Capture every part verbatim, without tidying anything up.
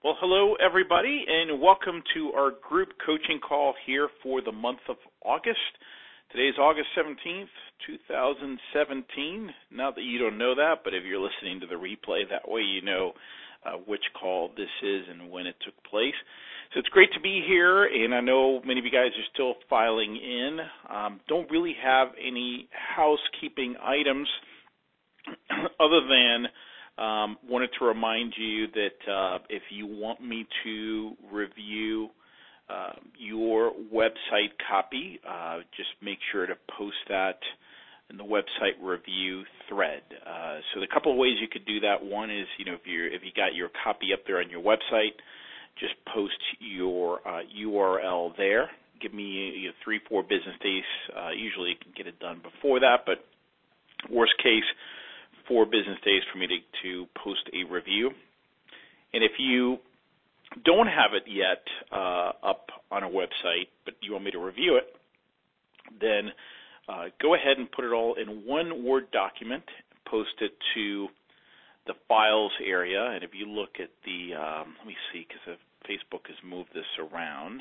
Well, hello, everybody, and welcome to our group coaching call here for the month of August. Today is August seventeenth, two thousand seventeen. Not that you don't know that, but if you're listening to the replay, that way you know uh, which call this is and when it took place. So it's great to be here, and I know many of you guys are still filing in. Um, don't really have any housekeeping items other than Um, wanted to remind you that uh, if you want me to review uh, your website copy, uh, just make sure to post that in the website review thread. Uh, so the couple of ways you could do that. One is, you know, if you if you got your copy up there on your website, just post your uh, U R L there. Give me you know, three, four business days. Uh, usually you can get it done before that, but worst case, four business days for me to, to post a review. And if you don't have it yet uh, up on a website, but you want me to review it, then uh, go ahead and put it all in one Word document, post it to the files area. And if you look at the, um, let me see, because Facebook has moved this around.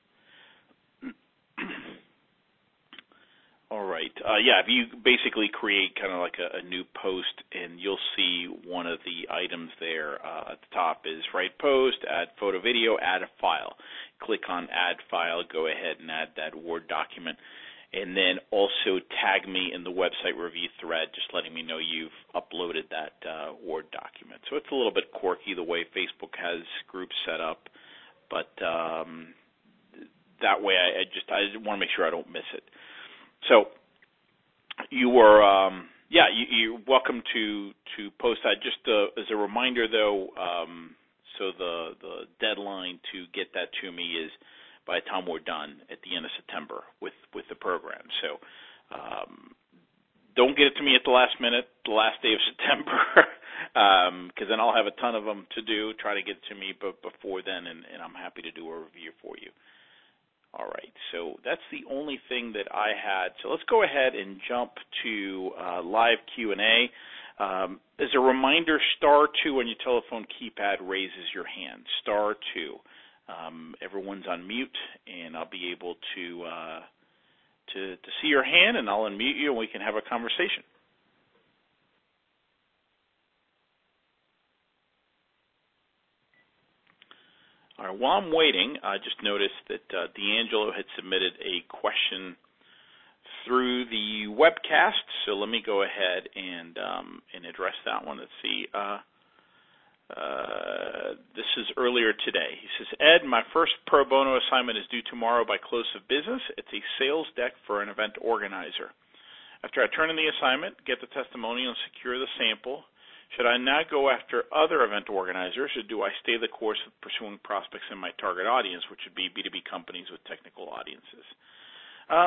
All right. Uh, yeah, if you basically create kind of like a, a new post, and you'll see one of the items there uh, at the top is write post, add photo video, add a file. Click on add file, go ahead and add that Word document, and then also tag me in the website review thread, just letting me know you've uploaded that uh, Word document. So it's a little bit quirky the way Facebook has groups set up, but um, that way I, I just I want to make sure I don't miss it. So you were, um, yeah, you, you're welcome to, to post that. Just uh, as a reminder, though, um, so the, the deadline to get that to me is by the time we're done at the end of September with, with the program. So um, don't get it to me at the last minute, the last day of September, because um, then I'll have a ton of them to do, try to get it to me but before then, and, and I'm happy to do a review for you. All right, so that's the only thing that I had. So let's go ahead and jump to uh, live Q and A. Um, as a reminder, star two on your telephone keypad raises your hand. Star two. Um, everyone's on mute, and I'll be able to, uh, to to see your hand, and I'll unmute you, and we can have a conversation. All right, while I'm waiting, I just noticed that uh, D'Angelo had submitted a question through the webcast, so let me go ahead and um, and address that one. Let's see. Uh, uh, this is earlier today. He says, Ed, my first pro bono assignment is due tomorrow by close of business. It's a sales deck for an event organizer. After I turn in the assignment, get the testimonial, and secure the sample, should I now go after other event organizers, or do I stay the course of pursuing prospects in my target audience, which would be B two B companies with technical audiences? Uh,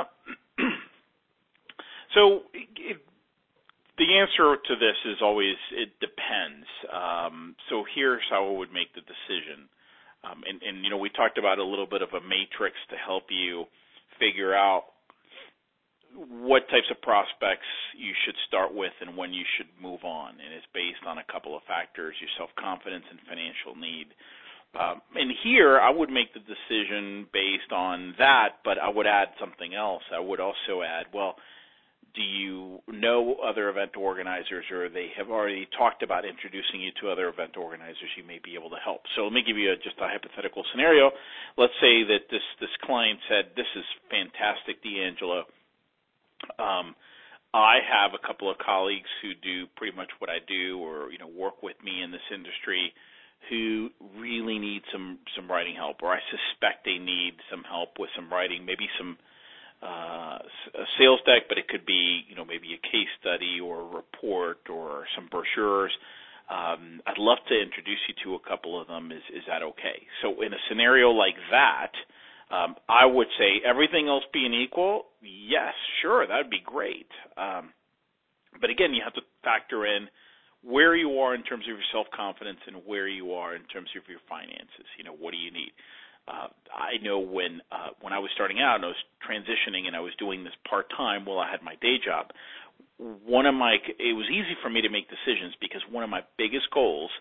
so it, the answer to this is always it depends. Um, so here's how I would make the decision. Um, and, and, you know, we talked about a little bit of a matrix to help you figure out what types of prospects you should start with and when you should move on. And it's based on a couple of factors, your self-confidence and financial need. Um, and here I would make the decision based on that, but I would add something else. I would also add, well, do you know other event organizers, or they have already talked about introducing you to other event organizers you may be able to help? So let me give you a, just a hypothetical scenario. Let's say that this, this client said, this is fantastic, D'Angelo. Um, I have a couple of colleagues who do pretty much what I do, or you know, work with me in this industry, who really need some some writing help, or I suspect they need some help with some writing, maybe some uh, a sales deck, but it could be you know maybe a case study or a report or some brochures. Um, I'd love to introduce you to a couple of them. Is is that okay? So in a scenario like that, Um, I would say everything else being equal, yes, sure, that would be great. Um, but again, you have to factor in where you are in terms of your self-confidence and where you are in terms of your finances. You know, what do you need? Uh, I know when uh, when I was starting out and I was transitioning and I was doing this part-time while I had my day job, one of my it was easy for me to make decisions because one of my biggest goals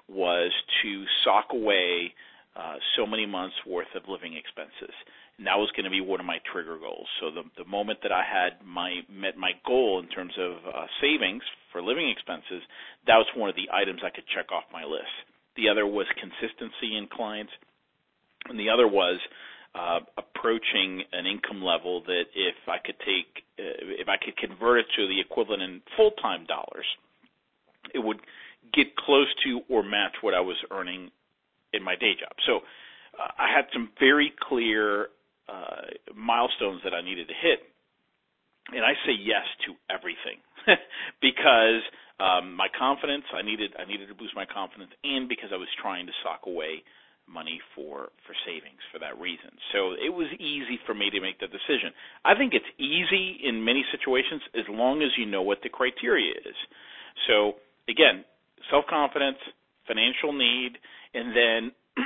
was to sock away uh, so many months worth of living expenses. And that was going to be one of my trigger goals. So the, the moment that I had my met my goal in terms of uh, savings for living expenses, that was one of the items I could check off my list. The other was consistency in clients, and the other was uh, approaching an income level that if I could take, uh, if I could convert it to the equivalent in full-time dollars, it would get close to or match what I was earning in my day job. So uh, I had some very clear uh, milestones that I needed to hit, and I say yes to everything because um, my confidence, I needed I needed to boost my confidence, and because I was trying to sock away money for, for savings for that reason. So it was easy for me to make that decision. I think it's easy in many situations as long as you know what the criteria is. So again, self-confidence, financial need, and then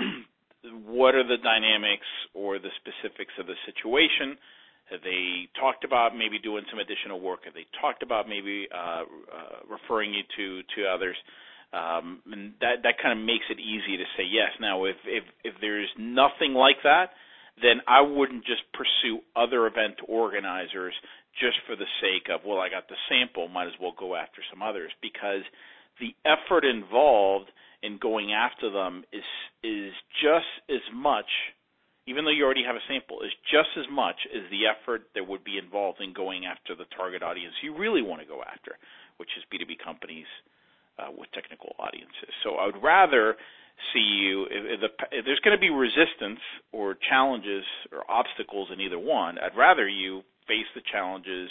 what are the dynamics or the specifics of the situation? Have they talked about maybe doing some additional work? Have they talked about maybe uh, uh, referring you to, to others? Um, and that, that kind of makes it easy to say yes. Now, if, if, if there's nothing like that, then I wouldn't just pursue other event organizers just for the sake of, well, I got the sample, might as well go after some others, because the effort involved in going after them is is just as much, even though you already have a sample, is just as much as the effort that would be involved in going after the target audience you really want to go after, which is B two B companies uh, with technical audiences. So I would rather see you, if, the, if there's going to be resistance or challenges or obstacles in either one, I'd rather you face the challenges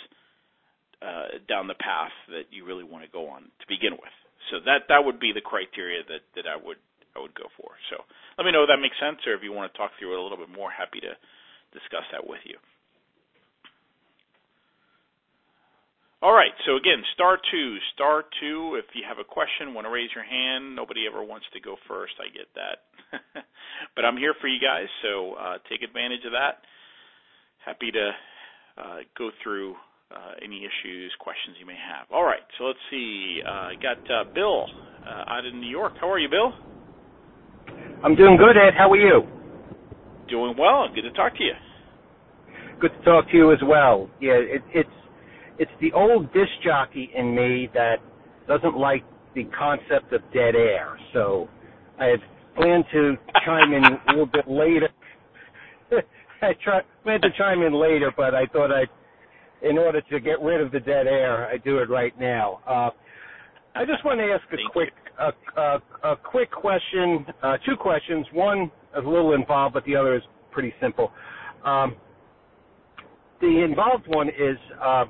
uh, down the path that you really want to go on to begin with. So that that would be the criteria that, that I would I would go for. So let me know if that makes sense, or if you want to talk through it a little bit more, happy to discuss that with you. All right, so again, star two, star two. If you have a question, want to raise your hand. Nobody ever wants to go first. I get that. But I'm here for you guys, so uh, take advantage of that. Happy to uh, go through uh, any issues, questions you may have. All right, so let's see. I uh, got uh, Bill uh, out in New York. How are you, Bill? I'm doing good, Ed. How are you? Doing well. Good to talk to you. Good to talk to you as well. Yeah, it, it's it's the old disc jockey in me that doesn't like the concept of dead air. So I had planned to chime in a little bit later. I try, planned to chime in later, but I thought I'd, in order to get rid of the dead air, I do it right now. Uh, I just want to ask a Thank quick a, a, a quick question, uh, two questions. One is a little involved, but the other is pretty simple. Um, the involved one is uh,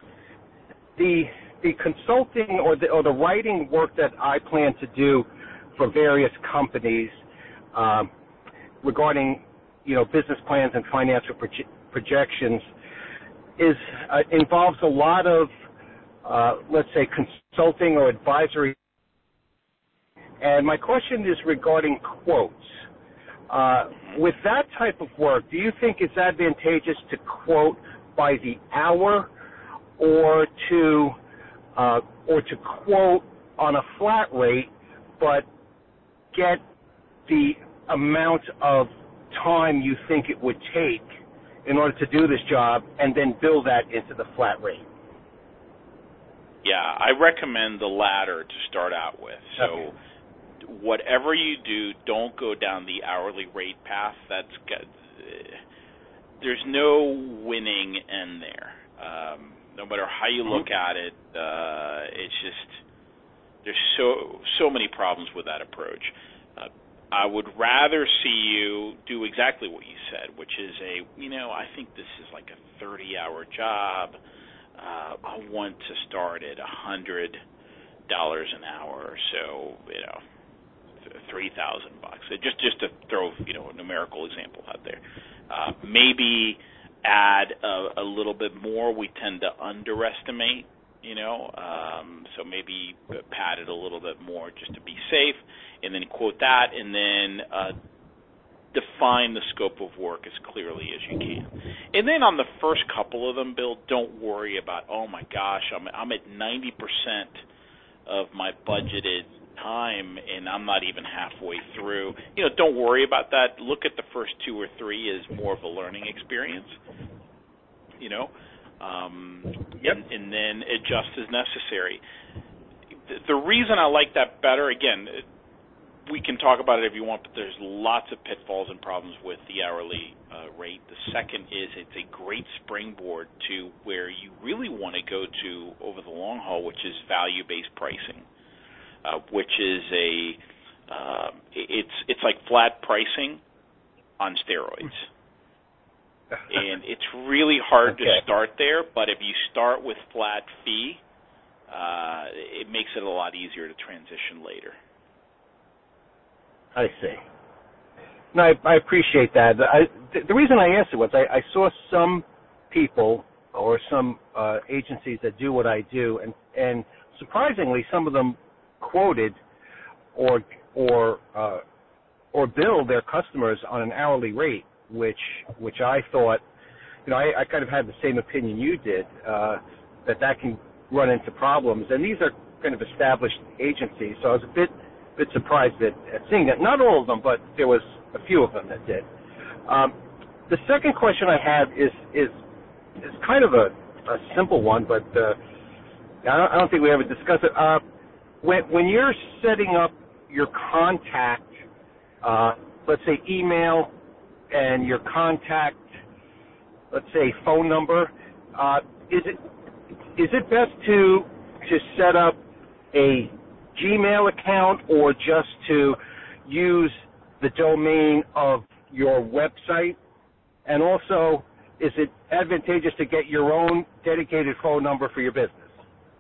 the the consulting or the or the writing work that I plan to do for various companies um, regarding you know business plans and financial proje- projections is uh, involves a lot of uh, let's say consulting or advisory. And my question is regarding quotes. Uh, with that type of work, do you think it's advantageous to quote by the hour, or to uh, or to quote on a flat rate, but get the amount of time you think it would take in order to do this job, and then build that into the flat rate? Yeah, I recommend the latter to start out with. So. Okay. Whatever you do, don't go down the hourly rate path. That's good. There's no winning end there. Um, no matter how you look at it, uh, it's just there's so so many problems with that approach. Uh, I would rather see you do exactly what you said, which is a you know I think this is like a thirty-hour job. Uh, I want to start at a hundred dollars an hour or so. You know. Three thousand bucks. Just just to throw you know a numerical example out there. Uh, maybe add a, a little bit more. We tend to underestimate, you know. Um, so maybe pad it a little bit more just to be safe, and then quote that, and then uh, define the scope of work as clearly as you can. And then on the first couple of them, Bill, don't worry about oh my gosh, I'm I'm at ninety percent of my budgeted time and I'm not even halfway through, you know, don't worry about that. Look at the first two or three as more of a learning experience, you know, um, yep. and, and then adjust as necessary. The, the reason I like that better, again, we can talk about it if you want, but there's lots of pitfalls and problems with the hourly uh, rate. The second is it's a great springboard to where you really want to go to over the long haul, which is value-based pricing, uh, which is a uh, it's it's like flat pricing on steroids. And it's really hard okay. to start there, but if you start with flat fee, uh, it makes it a lot easier to transition later. I see. No, I, I appreciate that. I, th- the reason I asked it was I, I saw some people or some uh, agencies that do what I do, and, and surprisingly, some of them quoted or or uh, or bill their customers on an hourly rate, which which I thought, you know, I, I kind of had the same opinion you did, uh, that that can run into problems. And these are kind of established agencies, so I was a bit. bit surprised at, at seeing that. Not all of them, but there was a few of them that did. Um, the second question I have is is is kind of a, a simple one, but uh, I, don't, I don't think we ever discussed it. Uh, when when you're setting up your contact, uh, let's say email and your contact, let's say phone number, uh, is it is it best to to set up a Gmail account or just to use the domain of your website? And also, is it advantageous to get your own dedicated phone number for your business?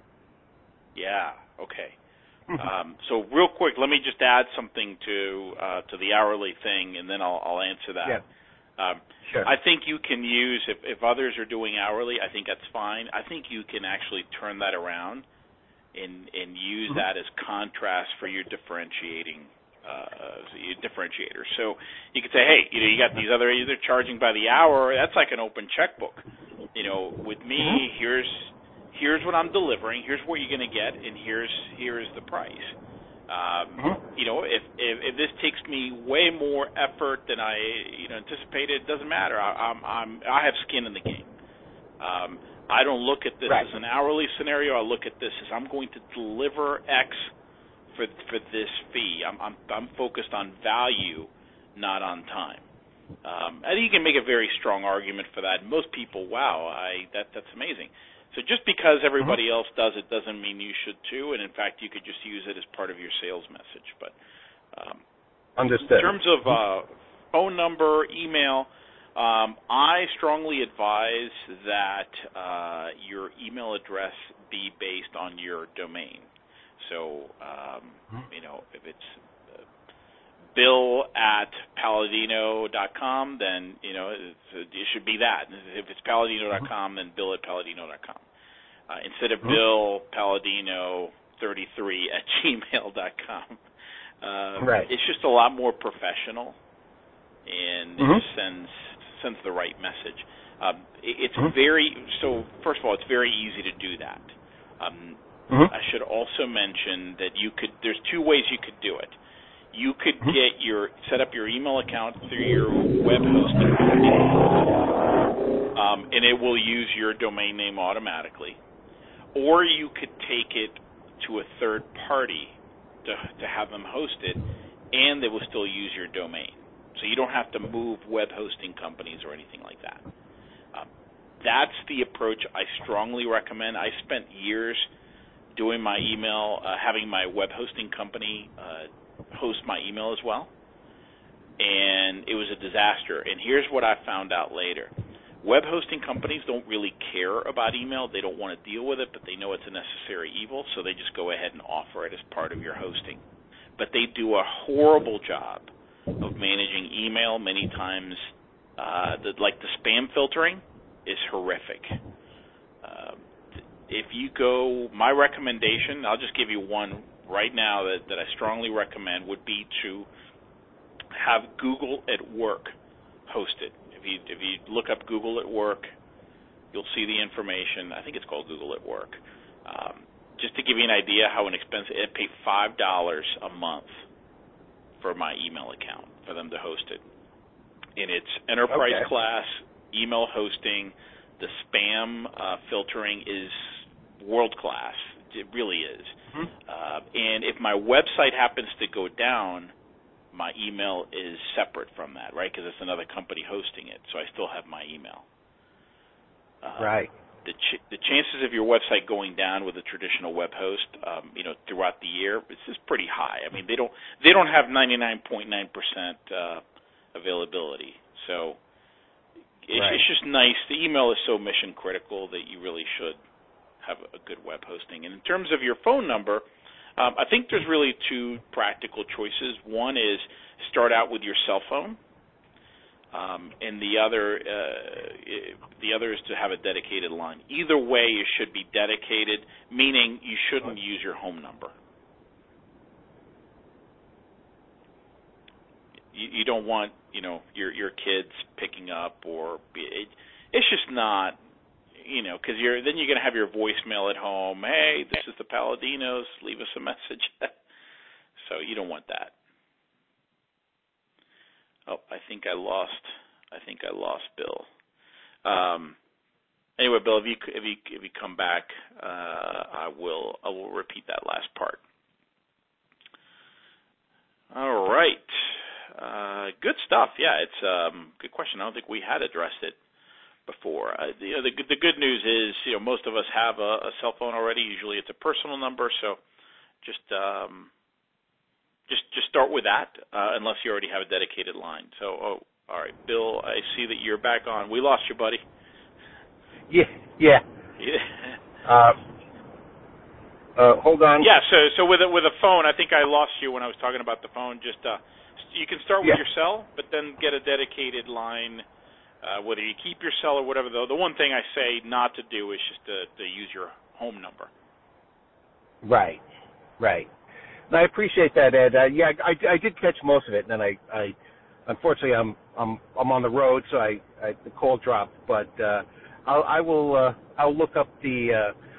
Yeah, okay. um, so real quick, let me just add something to uh, to the hourly thing, and then I'll, I'll answer that. Yeah. Um, sure. I think you can use, if, if others are doing hourly, I think that's fine. I think you can actually turn that around and and use mm-hmm. that as contrast for your differentiating uh, your differentiator. So you could say, hey, you know, you got these other, either charging by the hour. That's like an open checkbook. You know, with me, mm-hmm. here's here's what I'm delivering. Here's what you're going to get, and here's here's the price. Um, mm-hmm. You know, if, if if this takes me way more effort than I you know anticipated, it doesn't matter. I, I'm I'm I have skin in the game. Um, I don't look at this right. as an hourly scenario. I look at this as I'm going to deliver X for for this fee. I'm I'm, I'm focused on value, not on time. Um, I think you can make a very strong argument for that. Most people, wow, I that that's amazing. So just because everybody mm-hmm. else does it doesn't mean you should too. And in fact, you could just use it as part of your sales message. But um, understood. In terms of uh, phone number, email. Um, I strongly advise that uh, your email address be based on your domain. So, um, you know, if it's uh, bill at palladino dot com, then, you know, it's, it should be that. If it's palladino dot com, then bill at palladino dot com. Uh, instead of bill palladino thirty-three at gmail dot com. Uh, right. It's just a lot more professional, and mm-hmm. it just sends... sends the right message. Um, it's mm-hmm. very so. First of all, it's very easy to do that. Um, mm-hmm. I should also mention that you could. There's two ways you could do it. You could mm-hmm. get your set up your email account through your web hosting company, um, and it will use your domain name automatically. Or you could take it to a third party to to have them host it, and they will still use your domain. So you don't have to move web hosting companies or anything like that. Um, that's the approach I strongly recommend. I spent years doing my email, uh, having my web hosting company uh, host my email as well, and it was a disaster. And here's what I found out later. Web hosting companies don't really care about email. They don't want to deal with it, but they know it's a necessary evil, so they just go ahead and offer it as part of your hosting. But they do a horrible job of managing email. Many times, uh, the, like the spam filtering is horrific. Uh, if you go, my recommendation, I'll just give you one right now that, that I strongly recommend, would be to have Google at Work hosted. If you if you look up Google at Work, you'll see the information. I think it's called Google at Work. Um, just to give you an idea how inexpensive, I pay five dollars a month for my email account for them to host it. And it's enterprise okay. class email hosting. The spam uh, filtering is world class. It really is. Mm-hmm. Uh, and if my website happens to go down, my email is separate from that, right? Because it's another company hosting it, so I still have my email. Uh, right. The, ch- the chances of your website going down with a traditional web host, um, you know, throughout the year, it's just pretty high. I mean, they don't they don't have ninety-nine point nine percent uh, availability, so it's, right. it's just nice. The email is so mission critical that you really should have a good web hosting. And in terms of your phone number, um, I think there's really two practical choices. One is start out with your cell phone, um, and the other uh, the other is to have a dedicated line. Either way, it should be dedicated, meaning you shouldn't use your home number. You, you don't want you know your your kids picking up, or it, it's just not. You know, because you're then you're going to have your voicemail at home. Hey, this is the Paladinos. Leave us a message. So you don't want that. Oh, I think I lost. I think I lost Bill. Um, anyway, Bill, if you if you if you come back, uh, I will I will repeat that last part. All right. Uh, good stuff. Yeah, it's a um, good question. I don't think we had addressed it before. Uh, the, the the good news is, you know, most of us have a, a cell phone already. Usually, it's a personal number, so just um, just just start with that, uh, unless you already have a dedicated line. So, oh, all right, Bill, I see that you're back on. We lost you, buddy. Yeah, yeah. Yeah. Uh, uh, hold on. Yeah. So so with a, with a phone, I think I lost you when I was talking about the phone. Just uh, you can start with yeah. your cell, but then get a dedicated line. Uh, whether you keep your cell or whatever, though, the one thing I say not to do is just to, to use your home number. Right, right. And I appreciate that, Ed. Uh, yeah, I, I did catch most of it, and then I, I unfortunately, I'm I'm I'm on the road, so I, I the call dropped. But uh, I'll, I will uh, I'll look up the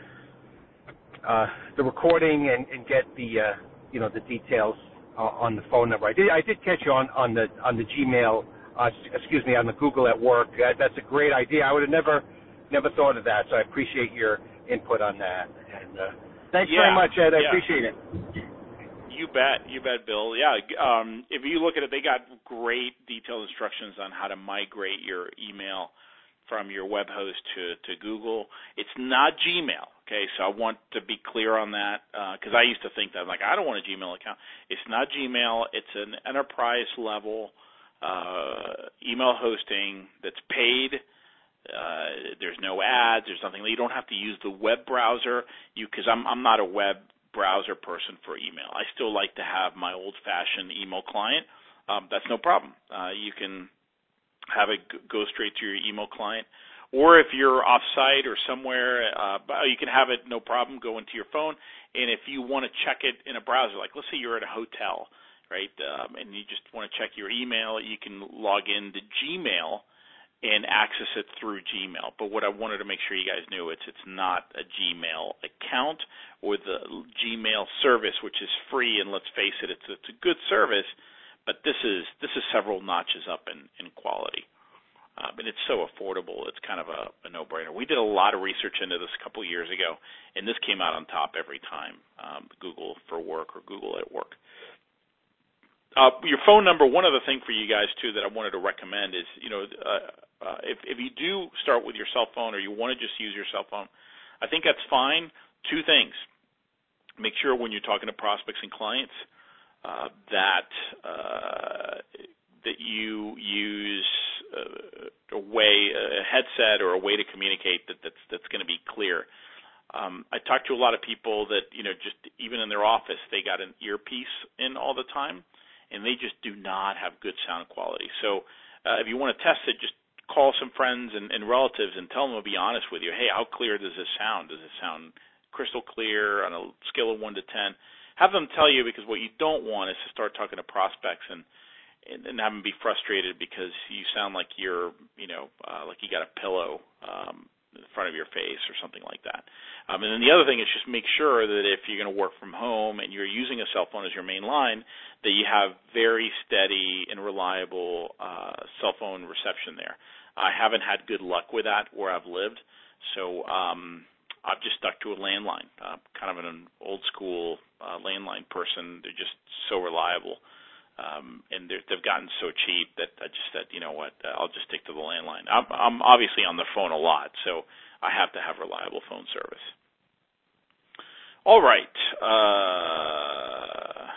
uh, uh, the recording and, and get the uh, you know the details uh, on the phone number. I did I did catch you on, on the on the Gmail. Uh, excuse me, on the Google at Work. Uh, that's a great idea. I would have never, never thought of that. So I appreciate your input on that. And uh, thanks Yeah, very much, Ed. I yeah. appreciate it. You bet, you bet, Bill. Yeah, um, if you look at it, they got great detailed instructions on how to migrate your email from your web host to, to Google. It's not Gmail, okay? So I want to be clear on that because uh, I used to think that, like, I don't want a Gmail account. It's not Gmail. It's an enterprise level Uh, email hosting that's paid. Uh, there's no ads. There's nothing. You don't have to use the web browser. You because I'm I'm not a web browser person for email. I still like to have my old-fashioned email client. Um, that's no problem. Uh, you can have it go straight to your email client, or if you're off-site or somewhere, uh, you can have it no problem go into your phone. And if you want to check it in a browser, like let's say you're at a hotel. Right, um, and you just want to check your email, you can log into Gmail and access it through Gmail. But what I wanted to make sure you guys knew, it's it's not a Gmail account or the Gmail service, which is free, and let's face it, it's it's a good service, but this is this is several notches up in, in quality. Um, and it's so affordable, it's kind of a, a no-brainer. We did a lot of research into this a couple years ago, and this came out on top every time, um, Google for Work or Google at Work. Uh, your phone number, one other thing for you guys, too, that I wanted to recommend is, you know, uh, uh, if, if you do start with your cell phone or you want to just use your cell phone, I think that's fine. Two things. Make sure when you're talking to prospects and clients uh, that uh, that you use uh, a way, a headset or a way to communicate that that's, that's going to be clear. Um, I talk to a lot of people that, you know, just even in their office, they got an earpiece in all the time, and they just do not have good sound quality. So uh, if you want to test it, just call some friends and, and relatives and tell them to be honest with you. Hey, how clear does this sound? Does it sound crystal clear on a scale of one to ten? Have them tell you, because what you don't want is to start talking to prospects and, and, and have them be frustrated because you sound like you're, you know, uh, like you got a pillow um, in front of your face or something like that. Um, and then the other thing is just make sure that if you're going to work from home and you're using a cell phone as your main line, that you have very steady and reliable uh, cell phone reception there. I haven't had good luck with that where I've lived, so um, I've just stuck to a landline. Uh, kind of an old school uh, landline person. They're just so reliable. Um, and they've gotten so cheap that I just said, you know what, I'll just stick to the landline. I'm, I'm obviously on the phone a lot, so I have to have reliable phone service. All right. Uh,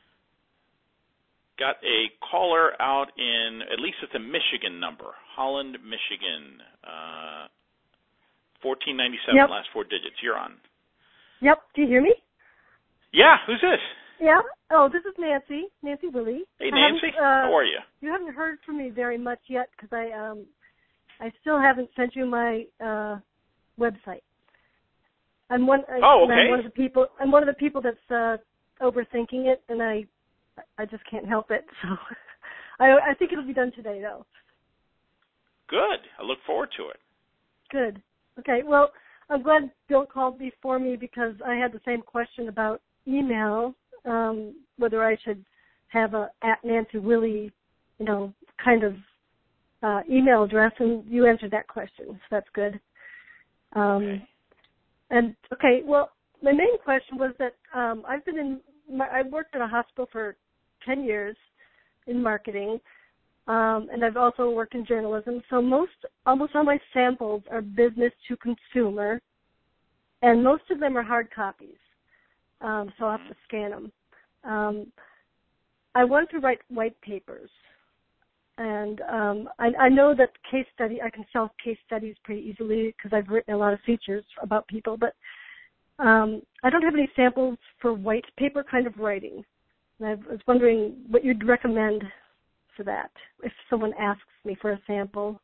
got a caller out in, at least it's a Michigan number, Holland, Michigan, uh, fourteen ninety-seven, yep. Last four digits. You're on. Yep. Do you hear me? Yeah. Who's this? Yeah. Oh, this is Nancy. Nancy Willie. Hey, Nancy. Uh, How are you? You haven't heard from me very much yet because I um I still haven't sent you my uh website. I'm one. Oh, okay. I'm one of the people. I'm one of the people that's uh, overthinking it, and I I just can't help it. So I I think it'll be done today, though. Good. I look forward to it. Good. Okay. Well, I'm glad Bill called before me because I had the same question about email. Um, whether I should have a at Nancy Willie, you know, kind of uh, email address, and you answered that question, so that's good. Um, okay. And okay, well, my main question was that um, I've been in, my, I worked at a hospital for ten years in marketing, um, and I've also worked in journalism. So most, almost all my samples are business to consumer, and most of them are hard copies. Um, so I'll have to scan them. Um, I want to write white papers, and um, I, I know that case study, I can sell case studies pretty easily because I've written a lot of features about people, but um, I don't have any samples for white paper kind of writing. And I was wondering what you'd recommend for that if someone asks me for a sample.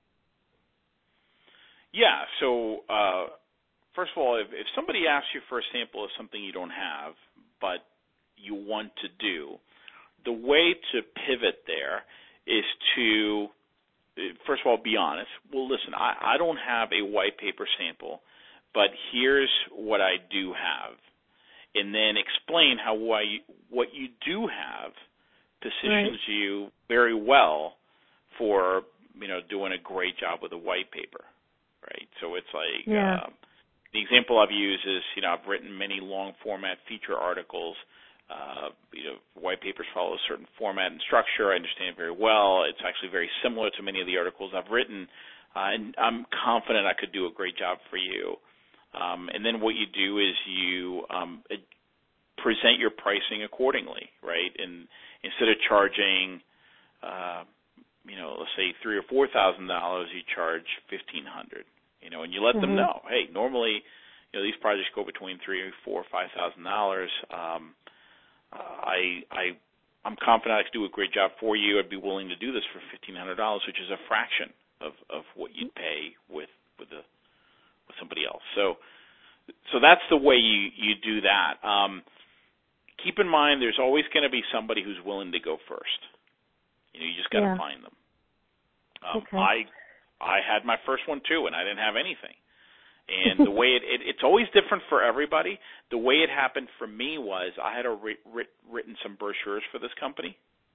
Yeah, so uh, first of all, if, if somebody asks you for a sample of something you don't have, but you want to do, the way to pivot there is to, first of all, be honest. Well, listen, I, I don't have a white paper sample, but here's what I do have. And then explain how why you, what you do have positions right. you very well for, you know, doing a great job with a white paper, right? So it's like, yeah. uh, the example I've used is, you know, I've written many long format feature articles. Uh, you know, white papers follow a certain format and structure. I understand it very well. It's actually very similar to many of the articles I've written, uh, and I'm confident I could do a great job for you. Um, and then what you do is you um, present your pricing accordingly, right? And instead of charging, uh, you know, let's say three or four thousand dollars, you charge fifteen hundred. You know, and you let mm-hmm. them know, hey, normally, you know, these projects go between three or four or five thousand dollars. Um, I, I, I'm confident I could do a great job for you. I'd be willing to do this for fifteen hundred dollars, which is a fraction of, of what you'd pay with with a with somebody else. So, so that's the way you you do that. Um, keep in mind, there's always going to be somebody who's willing to go first. You know, you just got to yeah. find them. Um, okay. I I had my first one too, and I didn't have anything. And the way it, it it's always different for everybody. The way it happened for me was I had a writ, writ, written some brochures for this company,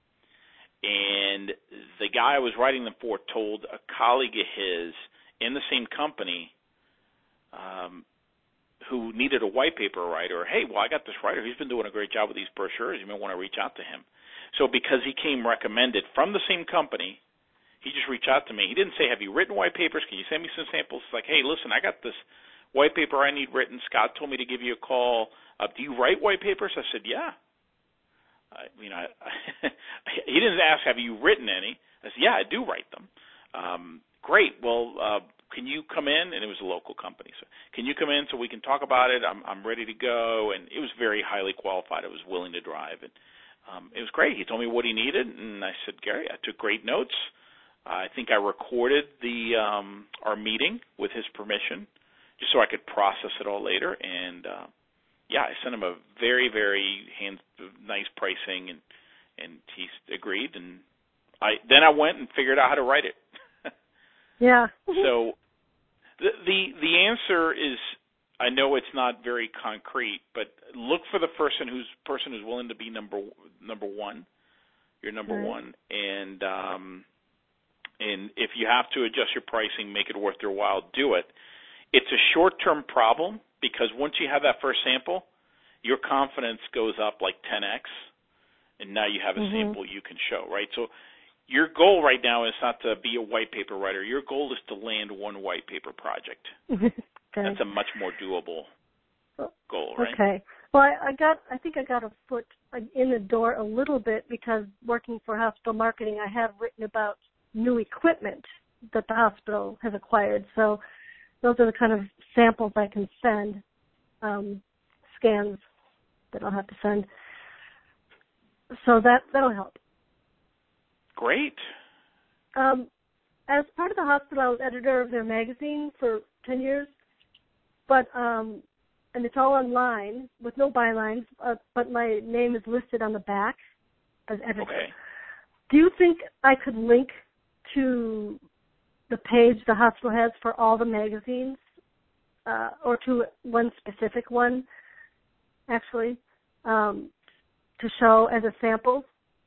and the guy I was writing them for told a colleague of his in the same company um, who needed a white paper writer, hey, well, I got this writer. He's been doing a great job with these brochures. You may want to reach out to him. So because he came recommended from the same company, he just reached out to me. He didn't say, have you written white papers? Can you send me some samples? It's like, hey, listen, I got this white paper I need written. Scott told me to give you a call. Uh, do you write white papers? I said, yeah. I, you know, I, he didn't ask, have you written any? I said, yeah, I do write them. Um, great. Well, uh, can you come in? And it was a local company. So can you come in so we can talk about it? I'm, I'm ready to go. And it was very highly qualified. I was willing to drive. And um, it was great. He told me what he needed. And I said, Gary, I took great notes. I think I recorded the um, our meeting with his permission, just so I could process it all later. And uh, yeah, I sent him a very, very hand, nice pricing, and and he agreed. And I then I went and figured out how to write it. yeah. So The, the the answer is, I know it's not very concrete, but look for the person who's person who's willing to be number number one. You're number right. one, and um, and if you have to adjust your pricing, make it worth their while, do it. It's a short-term problem because once you have that first sample, your confidence goes up like ten x, and now you have a mm-hmm. sample you can show, right? So your goal right now is not to be a white paper writer. Your goal is to land one white paper project. okay. That's a much more doable goal, right? Okay. Well, I, I got, I think I got a foot in the door a little bit because working for hospital marketing, I have written about new equipment that the hospital has acquired. So those are the kind of samples I can send, um, scans that I'll have to send. So that, that'll help. Great. Um, as part of the hospital, I was editor of their magazine for ten years, but um, and it's all online with no bylines, uh, but my name is listed on the back as editor. Okay. Do you think I could link to the page the hospital has for all the magazines, uh, or to one specific one, actually, um, to show as a sample?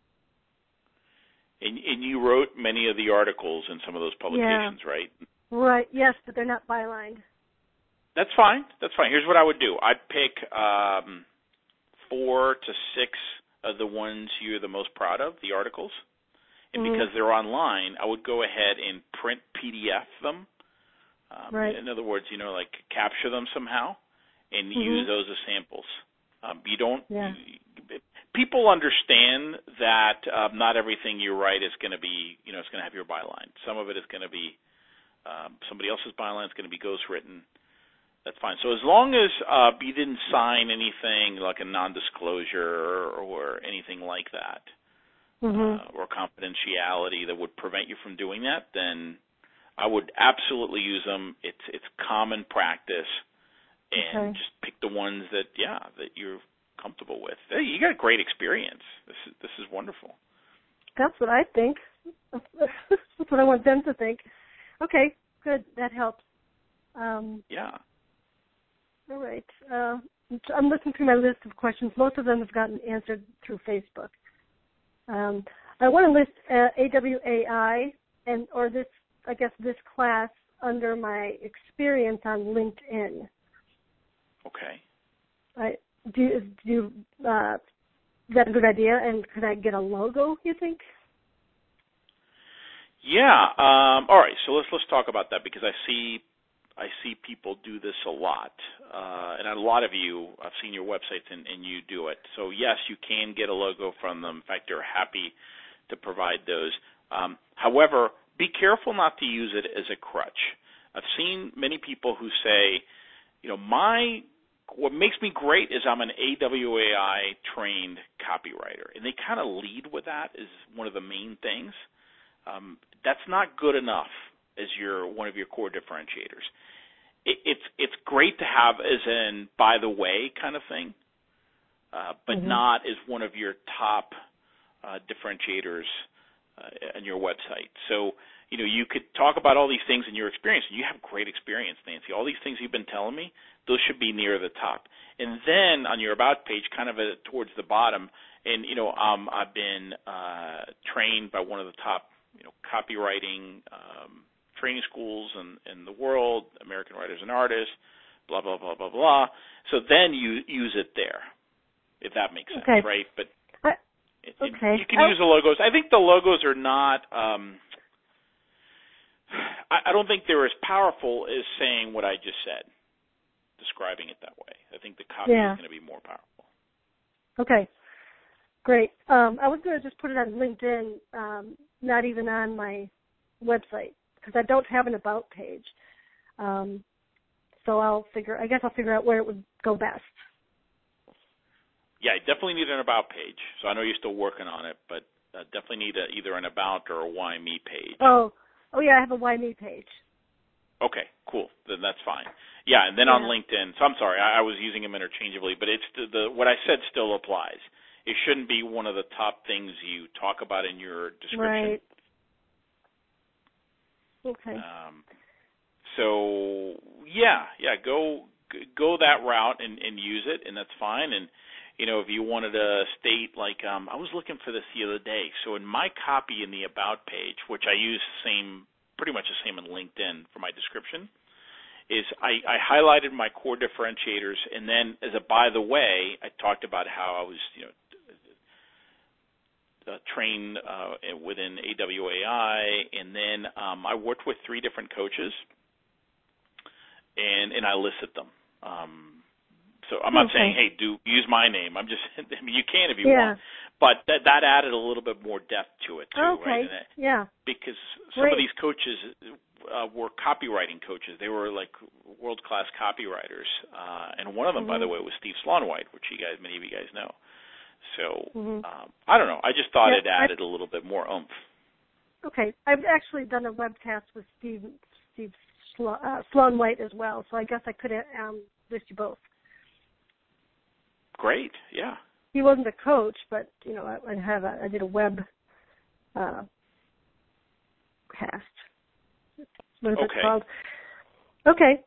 And, and you wrote many of the articles in some of those publications, yeah. right? Right, yes, but they're not bylined. That's fine. That's fine. Here's what I would do. I'd pick um, four to six of the ones you're the most proud of, the articles. And mm-hmm. because they're online, I would go ahead and print P D F them. Um, right. In other words, you know, like capture them somehow and mm-hmm. use those as samples. Um, you don't yeah. you, people understand that um, not everything you write is going to be, you know, it's going to have your byline. Some of it is going to be um, somebody else's byline. It's going to be ghostwritten. That's fine. So as long as uh, you didn't sign anything like a non-disclosure or, or anything like that, mm-hmm. uh, or confidentiality that would prevent you from doing that, then I would absolutely use them. It's it's common practice, and okay. just pick the ones that yeah that you're comfortable with. Hey, you got great experience. This is this is wonderful. That's what I think. That's what I want them to think. Okay, good. That helps. Um, yeah. All right. Uh, I'm looking through my list of questions. Most of them have gotten answered through Facebook. Um, I want to list uh, A W A I and or this, I guess, this class under my experience on LinkedIn. Okay. I, do you, do you, uh, is that a good idea? And could I get a logo, you think? Yeah. Um, all right. So let's let's talk about that because I see I see people do this a lot, uh, and a lot of you, I've seen your websites and, and you do it. So yes, you can get a logo from them. In fact, they're happy to provide those. Um, however, be careful not to use it as a crutch. I've seen many people who say, you know, my what makes me great is I'm an A W A I trained copywriter, and they kind of lead with that as one of the main things. Um, that's not good enough as your one of your core differentiators. It, it's it's great to have as an by the way kind of thing, uh, but mm-hmm. not as one of your top uh, differentiators uh, on your website. So you know you could talk about all these things in your experience, and you have great experience, Nancy. All these things you've been telling me, those should be near the top. And then on your about page, kind of a, towards the bottom, and you know um, I've been uh, trained by one of the top you know copywriting um, training schools in, in the world, American Writers and Artists, blah, blah, blah, blah, blah. So then you use it there, if that makes sense, okay. right? But I, it, okay. you can I, use the logos. I think the logos are not, um, I, I don't think they're as powerful as saying what I just said, describing it that way. I think the copy yeah. is going to be more powerful. Okay. Great. Um, I was going to just put it on LinkedIn, um, not even on my website, because I don't have an about page. Um, so I'll figure, I guess I'll figure out where it would go best. Yeah, I definitely need an about page. So I know you're still working on it, but uh, definitely need a, either an about or a Why Me page. Oh, oh yeah, I have a Why Me page. Okay, cool. Then that's fine. Yeah, and then yeah. on LinkedIn. So I'm sorry, I, I was using them interchangeably, but it's the, the what I said still applies. It shouldn't be one of the top things you talk about in your description. Right. Okay. Um, so yeah, yeah, go go that route and, and use it, and that's fine. And you know, if you wanted to state like um, I was looking for this the other day. So in my copy in the About page, which I use the same, pretty much the same in LinkedIn for my description, is I, I highlighted my core differentiators, and then as a by the way, I talked about how I was, you know, uh, trained uh, within A W A I, and then um, I worked with three different coaches, and and I listed them. Um, so I'm not okay. saying, hey, do use my name. I'm just, I mean, you can if you yeah. want, but that that added a little bit more depth to it too, okay. right? And it, yeah. Because Great. some of these coaches uh, were copywriting coaches. They were like world-class copywriters, uh, and one of them, mm-hmm. by the way, was Steve Slonwhite, which you guys, many of you guys know. So mm-hmm. um, I don't know. I just thought yeah, it added I, a little bit more oomph. Okay, I've actually done a webcast with Steve Steve Sl- uh, Slonwhite as well, so I guess I could um, list you both. Great, yeah. He wasn't a coach, but you know, I, I have a, I did a web uh, cast. What is okay. it called? Okay.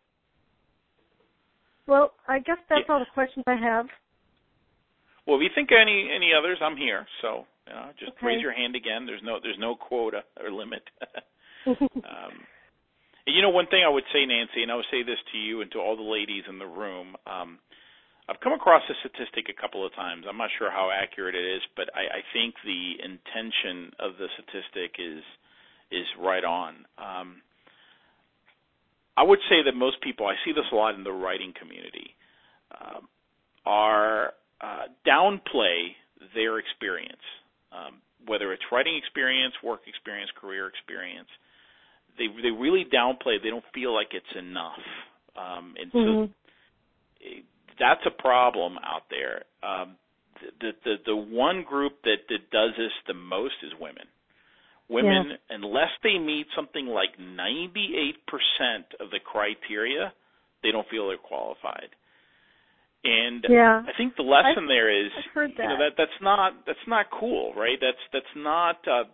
Well, I guess that's yeah. all the questions I have. Well, if you think of any any others, I'm here. So you know, just okay. raise your hand again. There's no there's no quota or limit. um, you know, one thing I would say, Nancy, and I would say this to you and to all the ladies in the room. Um, I've come across this statistic a couple of times. I'm not sure how accurate it is, but I, I think the intention of the statistic is is right on. Um, I would say that most people, I see this a lot in the writing community, um, are uh, downplay their experience, um, whether it's writing experience, work experience, career experience. They they really downplay. They don't feel like it's enough, um, and mm-hmm. so it, that's a problem out there. Um, the, the the one group that, that does this the most is women. Women, yeah. unless they meet something like ninety-eight percent of the criteria, they don't feel they're qualified. And yeah. I think the lesson I've, there is, I've heard that. you know, that that's not that's not cool, right? That's that's not uh,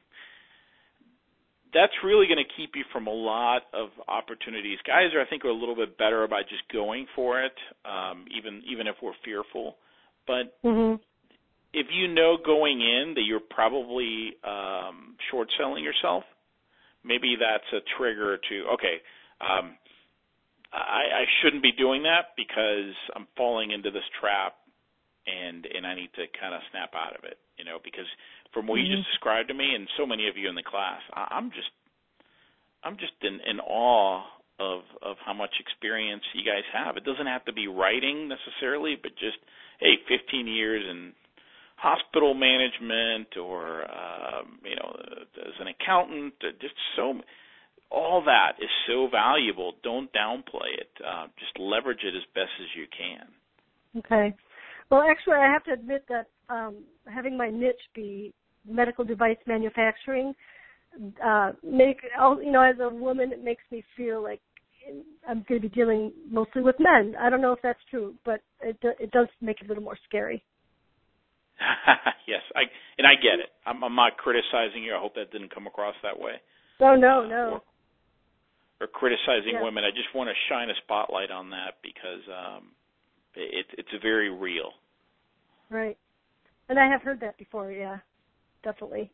that's really going to keep you from a lot of opportunities. Guys are, I think, are a little bit better about just going for it, um, even even if we're fearful. But mm-hmm. if you know going in that you're probably um, short selling yourself, maybe that's a trigger to, okay, um, I, I shouldn't be doing that because I'm falling into this trap, and and I need to kind of snap out of it, you know, because from what mm-hmm. you just described to me and so many of you in the class, I, I'm just I'm just in, in awe of of how much experience you guys have. It doesn't have to be writing necessarily, but just, hey, fifteen years in hospital management or, um, you know, as an accountant, just so all that is so valuable. Don't downplay it. Uh, just leverage it as best as you can. Okay. Well, actually, I have to admit that um, having my niche be medical device manufacturing, uh, make you know, as a woman, it makes me feel like I'm going to be dealing mostly with men. I don't know if that's true, but it it does make it a little more scary. Yes, I and I get it. I'm, I'm not criticizing you. I hope that didn't come across that way. Oh no, uh, no. Or, or criticizing yeah. women. I just want to shine a spotlight on that because um, it, it's very real. Right, and I have heard that before. Yeah, definitely.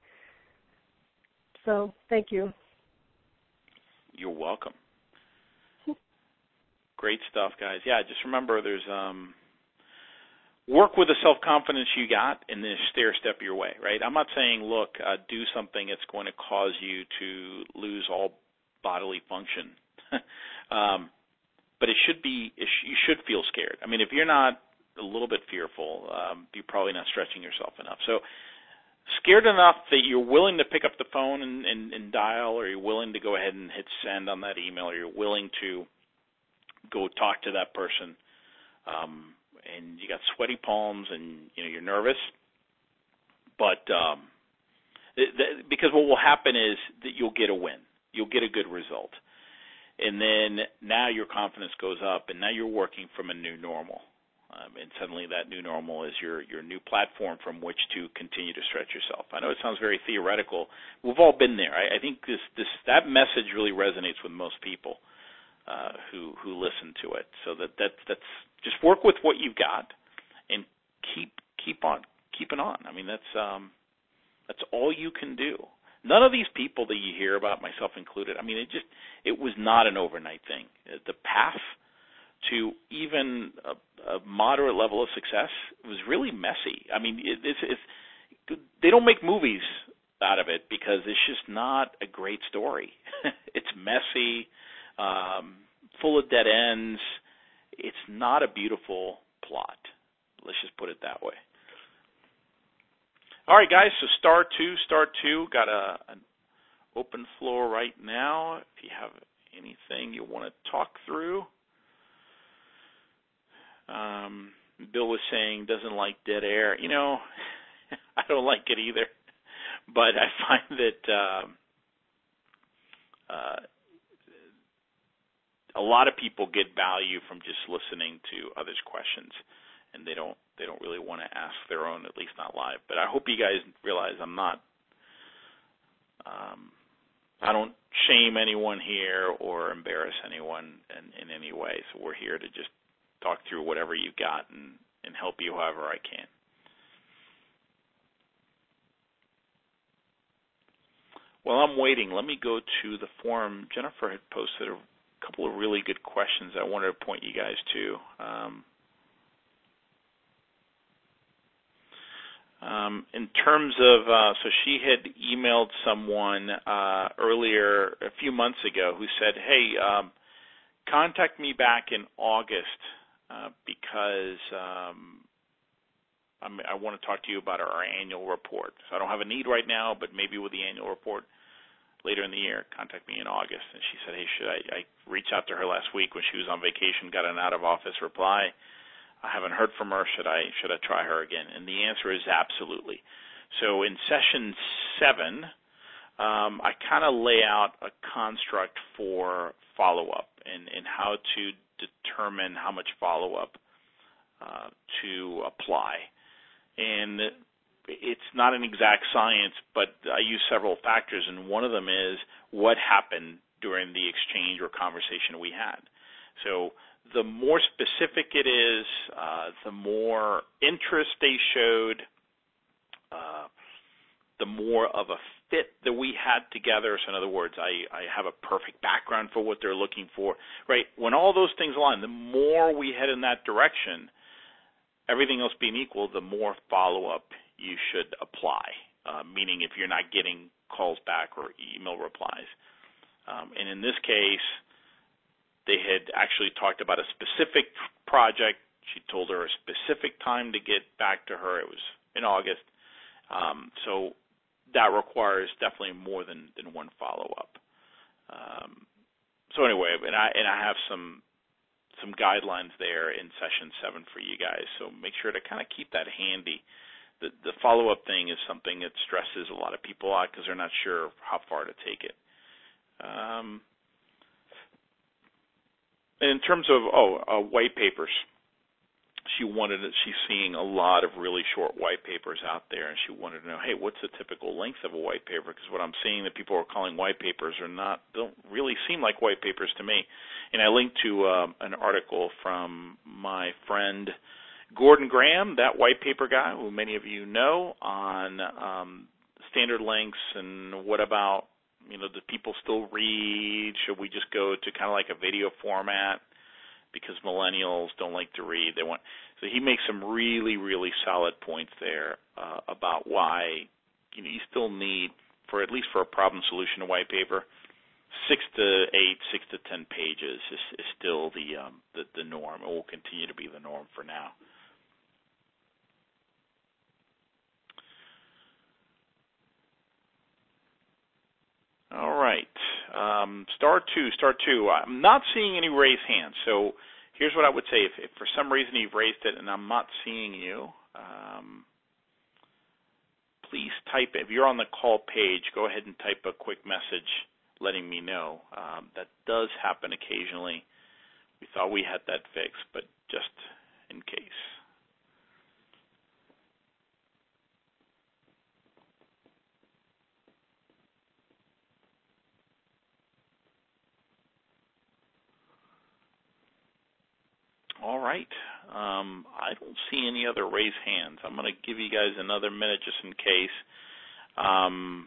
So thank you. You're welcome. Great stuff, guys. Yeah, just remember there's um, work with the self-confidence you got and then stair-step your way, right? I'm not saying, look, uh, do something that's going to cause you to lose all bodily function. um, but it should be, it sh- you should feel scared. I mean, if you're not a little bit fearful, um, you're probably not stretching yourself enough. So scared enough that you're willing to pick up the phone and, and, and dial, or you're willing to go ahead and hit send on that email, or you're willing to go talk to that person, um, and you got sweaty palms and you know you're nervous, but um, th- th- because what will happen is that you'll get a win, you'll get a good result, and then now your confidence goes up, and now you're working from a new normal, um, and suddenly that new normal is your your new platform from which to continue to stretch yourself. I know it sounds very theoretical. We've all been there. I, I think this this that message really resonates with most people. uh, who who listen to it. So that that that's just work with what you've got and keep keep on keeping on. I mean, that's um, that's all you can do. None of these people that you hear about, myself included, I mean, it just it was not an overnight thing. The path to even a, a moderate level of success was really messy. I mean, it, it's, it's they don't make movies out of it because it's just not a great story. It's messy, um, full of dead ends. It's not a beautiful plot. Let's just put it that way. All right, guys, so star two, star two, got a, an open floor right now. If you have anything you want to talk through. Um, Bill was saying doesn't like dead air. You know, I don't like it either. But I find that um, uh, a lot of people get value from just listening to others' questions, and they don't they don't really want to ask their own, at least not live. But I hope you guys realize I'm not um, I don't shame anyone here or embarrass anyone in, in any way. So we're here to just talk through whatever you've got and, and help you however I can. While I'm waiting, let me go to the forum. Jennifer had posted a couple of really good questions I wanted to point you guys to. Um, um, in terms of, uh, so she had emailed someone uh, earlier, a few months ago, who said, hey, um, contact me back in August uh, because um, I'm, I want to talk to you about our annual report. So I don't have a need right now, but maybe with the annual report later in the year, contact me in August. And she said, hey, should I, I reached out to her last week when she was on vacation, got an out-of-office reply. I haven't heard from her. Should I should I try her again? And the answer is absolutely. So in session seven, um, I kind of lay out a construct for follow-up and, and how to determine how much follow-up uh, to apply. And it's not an exact science, but I use several factors, and one of them is what happened during the exchange or conversation we had. So the more specific it is, uh, the more interest they showed, uh, the more of a fit that we had together. So in other words, I, I have a perfect background for what they're looking for, right? When all those things align, the more we head in that direction, everything else being equal, the more follow-up you should apply, uh, meaning if you're not getting calls back or email replies. Um, and in this case, they had actually talked about a specific project. She told her a specific time to get back to her. It was in August. Um, so that requires definitely more than, than one follow-up. Um, so anyway, and I and I have some some guidelines there in session seven for you guys. So make sure to kind of keep that handy. The, the follow-up thing is something that stresses a lot of people out because they're not sure how far to take it. Um, and in terms of, oh, uh, white papers, she wanted, she's seeing a lot of really short white papers out there, and she wanted to know, hey, what's the typical length of a white paper? Because what I'm seeing that people are calling white papers are not, don't really seem like white papers to me. And I linked to um, an article from my friend Gordon Graham, that white paper guy, who many of you know, on um, standard lengths and what about, you know, do people still read? Should we just go to kind of like a video format? Because millennials don't like to read. They want. So he makes some really, really solid points there uh, about why, you know, you still need, for at least for a problem solution, a white paper, six to eight, six to ten pages is, is still the, um, the the norm. It will continue to be the norm for now. All right. Um, star two, star two. I'm not seeing any raised hands. So here's what I would say. If, if for some reason you've raised it and I'm not seeing you, um, please type, if you're on the call page, go ahead and type a quick message letting me know. Um, that does happen occasionally. We thought we had that fixed, but just in case. All right. Um, I don't see any other raised hands. I'm going to give you guys another minute just in case. Um,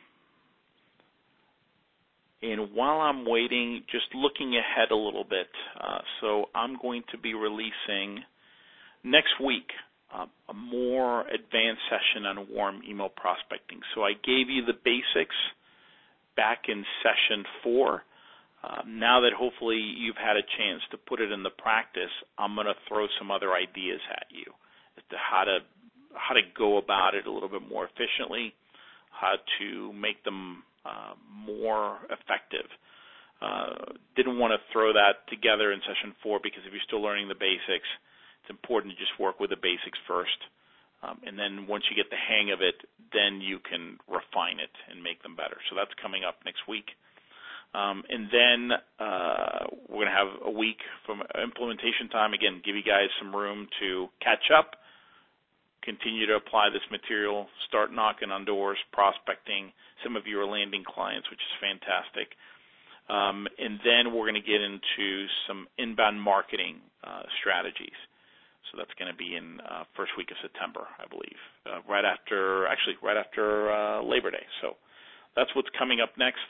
and while I'm waiting, just looking ahead a little bit. Uh, so I'm going to be releasing next week uh, a more advanced session on warm email prospecting. So I gave you the basics back in session four. Uh, now that hopefully you've had a chance to put it into practice, I'm going to throw some other ideas at you as to how to how to go about it a little bit more efficiently, how to make them uh, more effective. Uh, didn't want to throw that together in session four because if you're still learning the basics, it's important to just work with the basics first. Um, and then once you get the hang of it, then you can refine it and make them better. So that's coming up next week. Um, and then uh, we're going to have a week from implementation time. Again, give you guys some room to catch up, continue to apply this material, start knocking on doors, prospecting. Some of you are landing clients, which is fantastic. Um, and then we're going to get into some inbound marketing uh, strategies. So that's going to be in uh, first week of September, I believe, uh, right after, actually right after uh, Labor Day. So that's what's coming up next.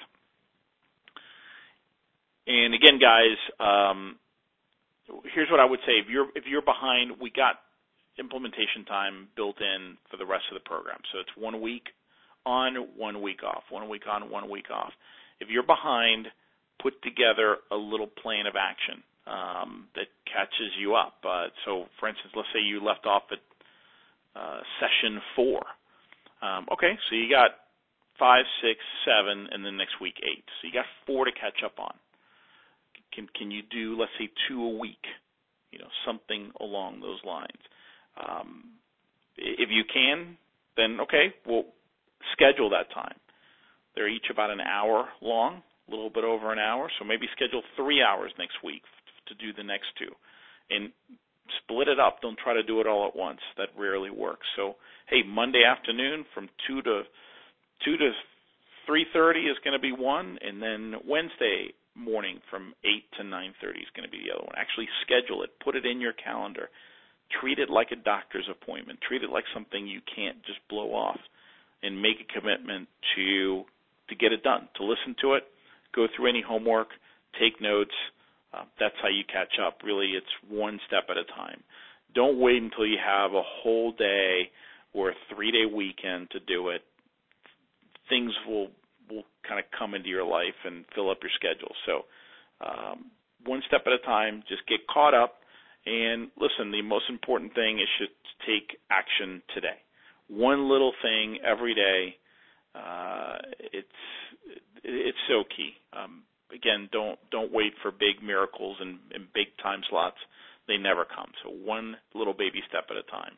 And again, guys, um, here's what I would say: if you're if you're behind, we got implementation time built in for the rest of the program. So it's one week on, one week off, one week on, one week off. If you're behind, put together a little plan of action um, that catches you up. Uh, so, for instance, let's say you left off at uh, session four. Um, okay, so you got five, six, seven, and then next week eight. So you got four to catch up on. Can can you do, let's say, two a week, you know, something along those lines? Um, if you can, then okay, we'll schedule that time. They're each about an hour long, a little bit over an hour, so maybe schedule three hours next week to do the next two. And split it up. Don't try to do it all at once. That rarely works. So, hey, Monday afternoon from two to two to three thirty is going to be one, and then Wednesday morning from eight to nine thirty is going to be the other one. Actually schedule it. Put it in your calendar. Treat it like a doctor's appointment. Treat it like something you can't just blow off, and make a commitment to to get it done, to listen to it, go through any homework, take notes. Uh, that's how you catch up. Really, it's one step at a time. Don't wait until you have a whole day or a three-day weekend to do it. Things will will kind of come into your life and fill up your schedule. So um, one step at a time, just get caught up. And listen, the most important thing is to take action today. One little thing every day, uh, it's it's so key. Um, again, don't don't wait for big miracles and, and big time slots. They never come. So one little baby step at a time.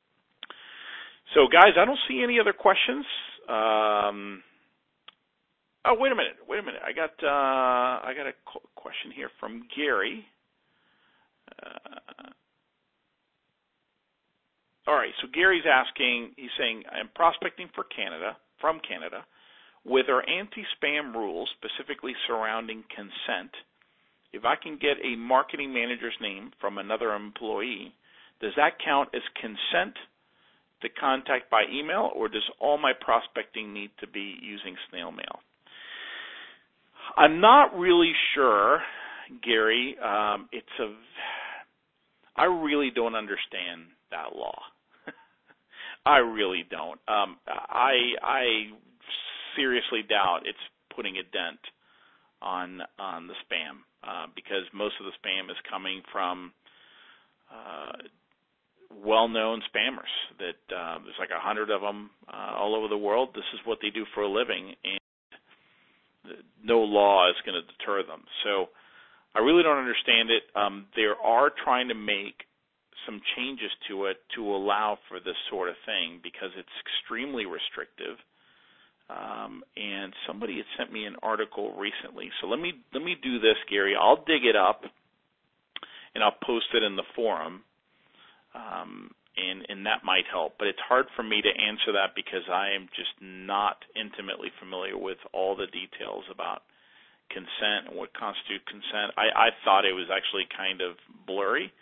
So guys, I don't see any other questions. Um, Oh, wait a minute. Wait a minute. I got uh, I got a question here from Gary. Uh, all right. So Gary's asking. He's saying, "I'm prospecting for Canada from Canada. With our anti-spam rules, specifically surrounding consent, if I can get a marketing manager's name from another employee, does that count as consent to contact by email, or does all my prospecting need to be using snail mail?" I'm not really sure, Gary. Um, it's a. I really don't understand that law. I really don't. Um, I I seriously doubt it's putting a dent on on the spam uh, because most of the spam is coming from uh, well-known spammers. That uh, there's like a hundred of them uh, all over the world. This is what they do for a living, and no law is going to deter them. So I really don't understand it. Um, they are trying to make some changes to it to allow for this sort of thing because it's extremely restrictive. Um, and somebody had sent me an article recently. So let me let me do this, Gary. I'll dig it up and I'll post it in the forum. Um, and, and that might help. But it's hard for me to answer that because I am just not intimately familiar with all the details about consent and what constitutes consent. I, I thought it was actually kind of blurry.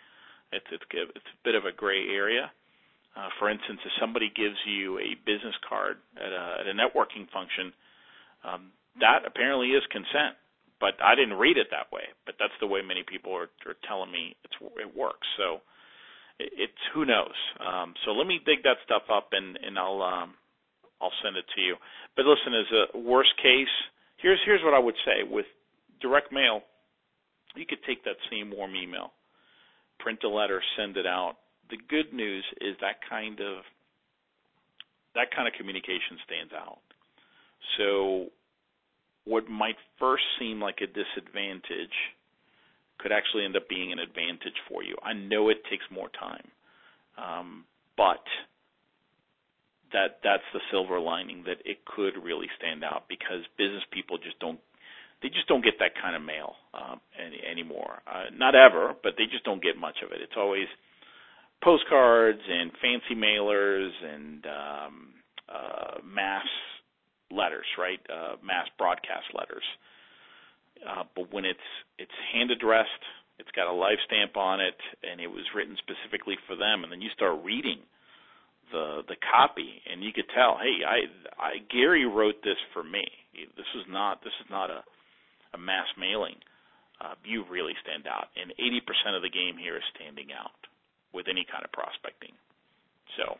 It's it's it's a bit of a gray area. Uh, for instance, if somebody gives you a business card at a, at a networking function, um, that apparently is consent. But I didn't read it that way. But that's the way many people are, are telling me it's, it works. So it, it's who knows. Um, so let me dig that stuff up and, and I'll um, I'll send it to you. But listen, as a worst case, here's here's what I would say with direct mail. You could take that same warm email, print a letter, send it out. The good news is that kind of that kind of communication stands out. So what might first seem like a disadvantage could actually end up being an advantage for you. I know it takes more time, um, but that that's the silver lining, that it could really stand out because business people just don't they just don't get that kind of mail um, any, anymore. Uh, not ever, but they just don't get much of it. It's always postcards and fancy mailers and um, uh, mass letters, right? Uh, mass broadcast letters. Uh, but when it's it's hand addressed, it's got a live stamp on it, and it was written specifically for them, and then you start reading the the copy, and you could tell, hey, I, I Gary wrote this for me. This is not this is not a, a mass mailing. Uh, you really stand out, and eighty percent of the game here is standing out with any kind of prospecting. So.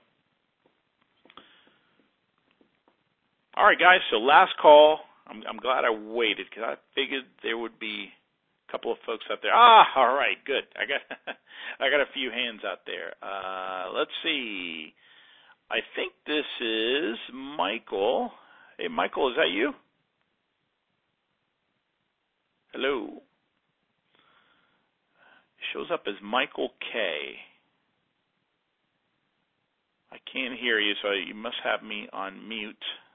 All right, guys, so last call. I'm, I'm glad I waited because I figured there would be a couple of folks out there. Ah, all right, good. I got I got a few hands out there. Uh, let's see. I think this is Michael. Hey, Michael, is that you? Hello. It shows up as Michael K. I can't hear you, so you must have me on mute.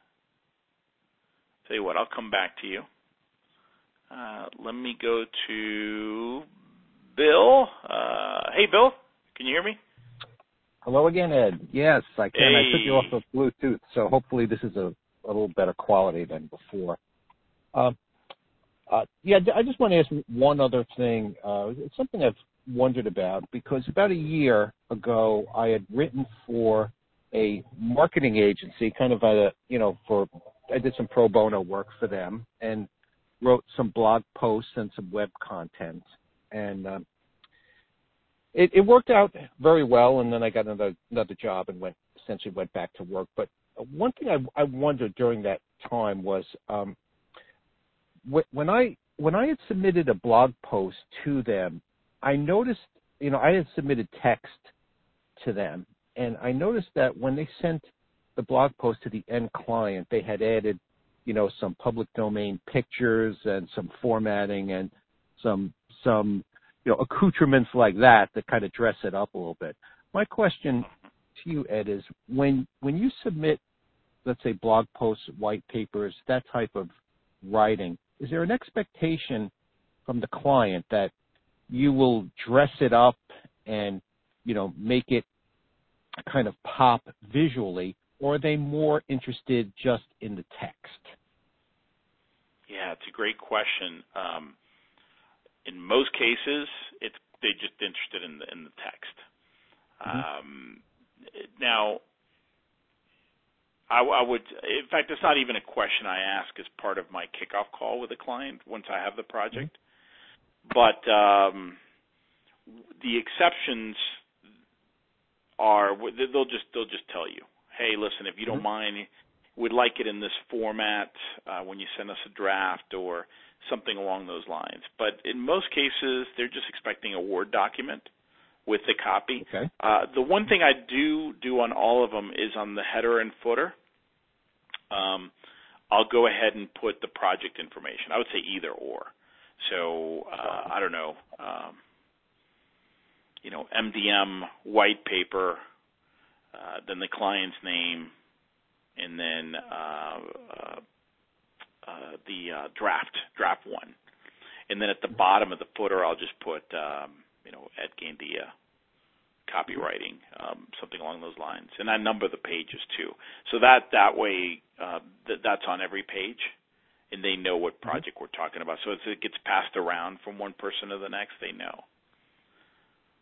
Tell you what, I'll come back to you. Uh, let me go to Bill. Uh, hey, Bill, can you hear me? Hello again, Ed. Yes, I can. Hey. I took you off of Bluetooth, so hopefully this is a, a little better quality than before. Uh, uh, yeah, I just want to ask one other thing. Uh, it's something I've wondered about because about a year ago I had written for a marketing agency, kind of a, you know, for I did some pro bono work for them and wrote some blog posts and some web content. And um, it, it worked out very well, and then I got another another job and went essentially went back to work. But one thing I, I wondered during that time was um, wh- when I when I had submitted a blog post to them, I noticed, you know, I had submitted text to them, and I noticed that when they sent the blog post to the end client, they had added, you know, some public domain pictures and some formatting and some, some, you know, accoutrements like that that kind of dress it up a little bit. My question to you, Ed, is when, when you submit, let's say, blog posts, white papers, that type of writing, is there an expectation from the client that you will dress it up and, you know, make it kind of pop visually, or are they more interested just in the text? Yeah, it's a great question. Um, in most cases, it's they're just interested in the in the text. Mm-hmm. Um, now, I, I would, in fact, it's not even a question I ask as part of my kickoff call with a client once I have the project. Mm-hmm. But um, the exceptions are they'll just they'll just tell you, hey, listen, if you don't mm-hmm. mind, we'd like it in this format uh, when you send us a draft or something along those lines. But in most cases, they're just expecting a Word document with the copy. Okay. Uh, the one thing I do do on all of them is on the header and footer. Um, I'll go ahead and put the project information. I would say either or. So uh, I don't know. Um, you know, M D M white paper, uh, then the client's name, and then uh, uh, uh, the uh, draft, draft one. And then at the bottom of the footer, I'll just put, um, you know, Ed Gandia, copywriting, um, something along those lines. And I number the pages too. So that, that way, uh, th- that's on every page, and they know what project we're talking about. So as it gets passed around from one person to the next, they know.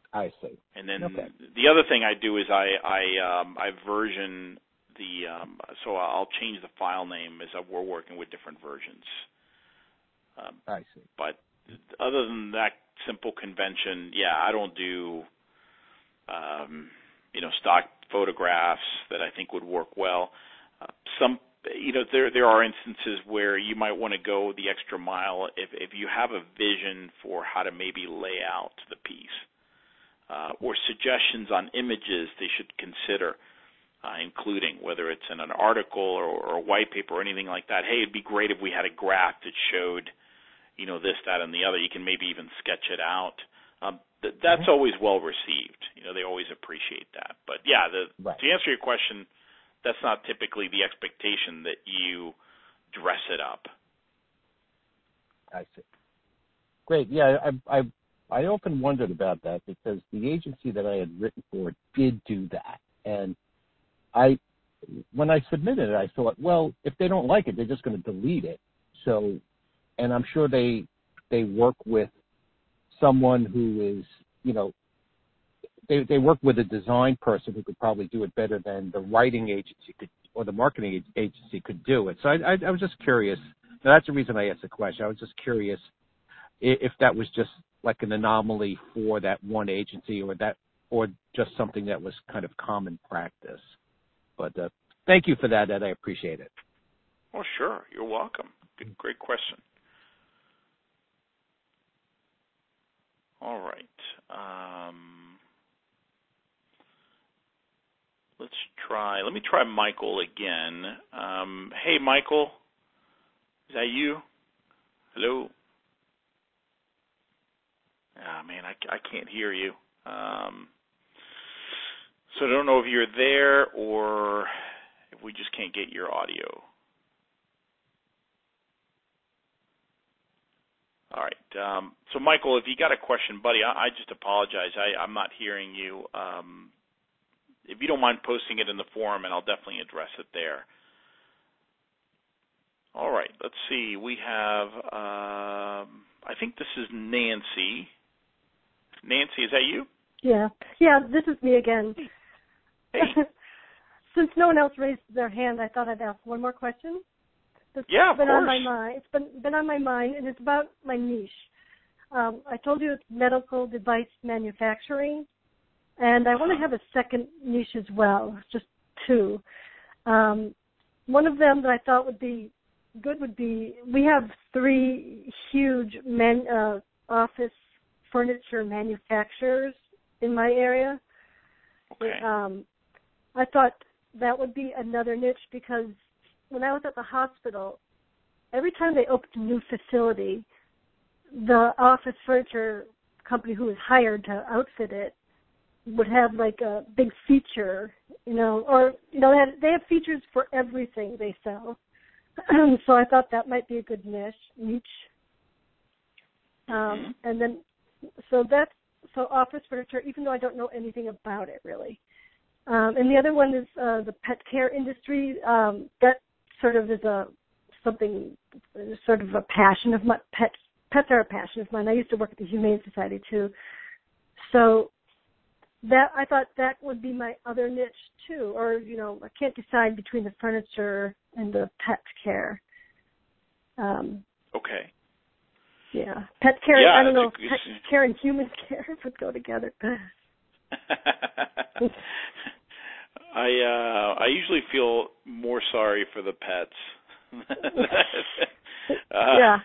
I see. And then okay. the other thing I do is I I um, I version the um, so I'll change the file name as we're working with different versions. Um, I see. But other than that simple convention, yeah, I don't do um, you know stock photographs that I think would work well. Uh, some you know there there are instances where you might want to go the extra mile if if you have a vision for how to maybe lay out the piece. Uh, or suggestions on images they should consider uh, including, whether it's in an article or, or a white paper or anything like that. Hey, it'd be great if we had a graph that showed, you know, this, that, and the other. You can maybe even sketch it out. Um, th- that's mm-hmm. always well received. You know, they always appreciate that. But, yeah, the, right. to answer your question, that's not typically the expectation that you dress it up. I see. Great. Yeah, I, I I often wondered about that because the agency that I had written for did do that. And I, when I submitted it, I thought, well, if they don't like it, they're just going to delete it. So, and I'm sure they, they work with someone who is, you know, they, they work with a design person who could probably do it better than the writing agency could, or the marketing agency could do it. So I, I, I was just curious. Now, that's the reason I asked the question. I was just curious if that was just like an anomaly for that one agency, or that, or just something that was kind of common practice. But uh, thank you for that, Ed. I appreciate it. Oh, sure. You're welcome. Good, great question. All right. Um, let's try. Let me try Michael again. Um, hey, Michael. Is that you? Hello? Ah, man, I, I can't hear you. Um, so I don't know if you're there or if we just can't get your audio. All right. Um, so, Michael, if you got a question, buddy, I, I just apologize. I, I'm not hearing you. Um, if you don't mind posting it in the forum, and I'll definitely address it there. All right. Let's see. We have, um, I think this is Nancy. Nancy, is that you? Yeah. Yeah, this is me again. Hey. Since no one else raised their hand, I thought I'd ask one more question. It's yeah, of been course. on my mind. It's been been on my mind, and it's about my niche. Um, I told you it's medical device manufacturing, and I want to have a second niche as well, just two. Um, one of them that I thought would be good would be, we have three huge man, uh, office furniture manufacturers in my area. Okay. Um, I thought that would be another niche because when I was at the hospital, every time they opened a new facility, the office furniture company who was hired to outfit it would have like a big feature, you know, or, you know, they have, they have features for everything they sell. So I thought that might be a good niche, niche. Um, mm-hmm. And then, so that's, so office furniture, even though I don't know anything about it really. Um, and the other one is uh, the pet care industry. Um, that sort of is a something, sort of a passion of my pets. Pets are a passion of mine. I used to work at the Humane Society too. So that I thought that would be my other niche too. Or, you know, I can't decide between the furniture and the pet care. Um, okay. Yeah, pet care. Yeah, I don't know a, if pet care and human care would go together. I uh, I usually feel more sorry for the pets. uh, yeah.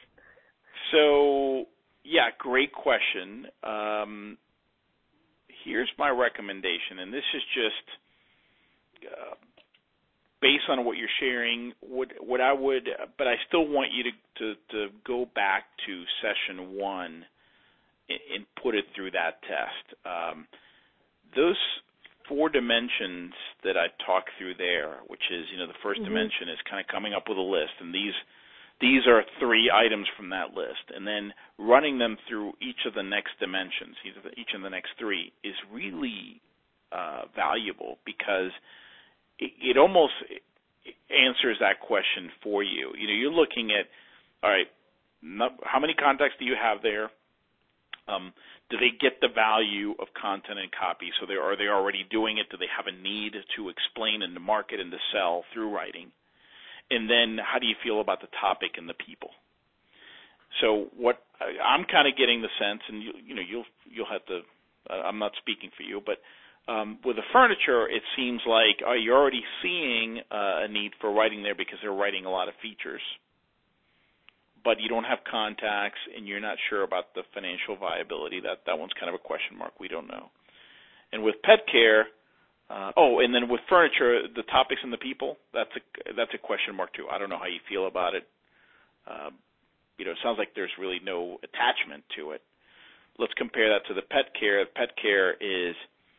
So, yeah, great question. Um, here's my recommendation, and this is just uh, based on what you're sharing. What what I would, but I still want you to to, to go back to session one and, and put it through that test. Um, those four dimensions that I talked through there, which is, you know, the first mm-hmm. dimension is kind of coming up with a list, and these these are three items from that list, and then running them through each of the next dimensions, each of the next three, is really uh, valuable because it, it almost answers that question for you. You know, you're looking at, all right, not, how many contacts do you have there? Um, Do they get the value of content and copy? So they, are they already doing it? Do they have a need to explain and to market and to sell through writing? And then how do you feel about the topic and the people? So what I'm kind of getting the sense, and you, you know, you'll you'll have to. Uh, I'm not speaking for you, but um, with the furniture, it seems like uh, you're already seeing uh, a need for writing there because they're writing a lot of features, but you don't have contacts, and you're not sure about the financial viability. That that one's kind of a question mark. We don't know. And with pet care, uh, oh, and then with furniture, the topics and the people, that's a that's a question mark too. I don't know how you feel about it. Uh, You know, it sounds like there's really no attachment to it. Let's compare that to the pet care. Pet care is,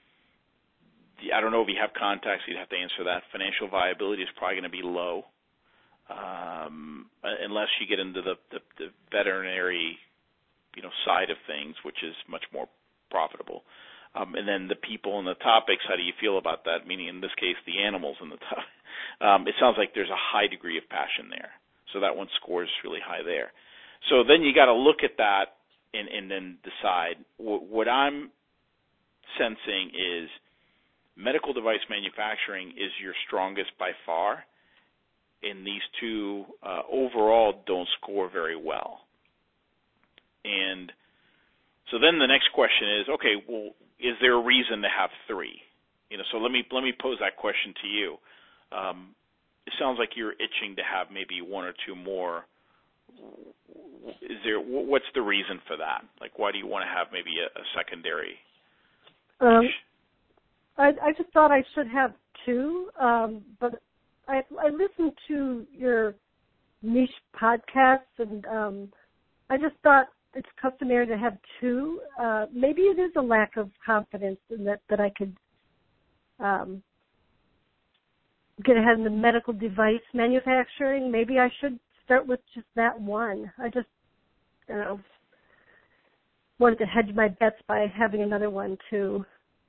I don't know if you have contacts, you'd have to answer that. Financial viability is probably going to be low, um, unless you get into the, the, the veterinary, you know, side of things, which is much more profitable. Um, and then the people and the topics, how do you feel about that? Meaning, in this case, the animals and the top. Um, it sounds like there's a high degree of passion there. So that one scores really high there. So then you got to look at that and, and then decide. What I'm sensing is medical device manufacturing is your strongest by far, and these two uh, overall don't score very well. And so then the next question is, okay, well, is there a reason to have three? You know, so let me let me pose that question to you. Um, it sounds like you're itching to have maybe one or two more. Is there? What's the reason for that? Like, why do you want to have maybe a, a secondary? Um, I, I just thought I should have two, um, but I, I listened to your niche podcasts, and um, I just thought it's customary to have two. Uh, maybe it is a lack of confidence in that that I could um, get ahead in the medical device manufacturing. Maybe I should start with just that one. I just, you know, wanted to hedge my bets by having another one too.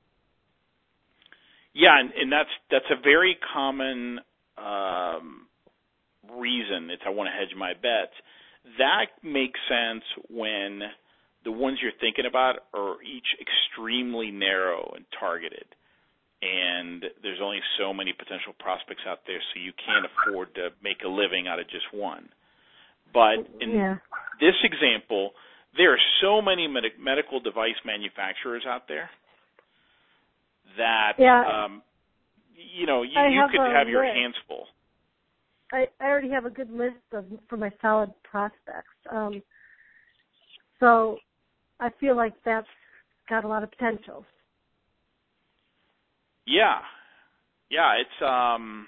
Yeah, and, and that's that's a very common um, reason. It's I want to hedge my bets. That makes sense when the ones you're thinking about are each extremely narrow and targeted, and there's only so many potential prospects out there, so you can't afford to make a living out of just one. But in yeah. this example, there are so many med- medical device manufacturers out there that, yeah. um, you know, you, I you have could a have your list. hands full. I, I already have a good list of for my solid prospects. Um, so I feel like that's got a lot of potential. Yeah. Yeah, it's um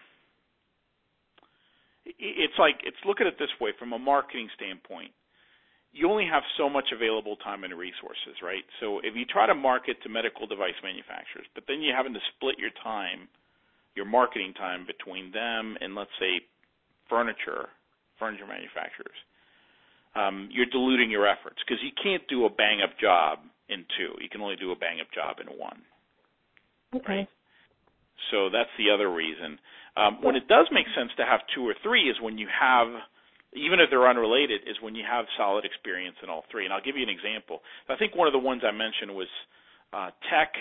it's like it's look at it this way from a marketing standpoint. You only have so much available time and resources, right? So if you try to market to medical device manufacturers, but then you're having to split your time, your marketing time between them and, let's say, furniture, furniture manufacturers, um, you're diluting your efforts because you can't do a bang-up job in two. You can only do a bang-up job in one. Okay. Right? So that's the other reason. Um, when it does make sense to have two or three is when you have, even if they're unrelated, is when you have solid experience in all three. And I'll give you an example. I think one of the ones I mentioned was uh, tech,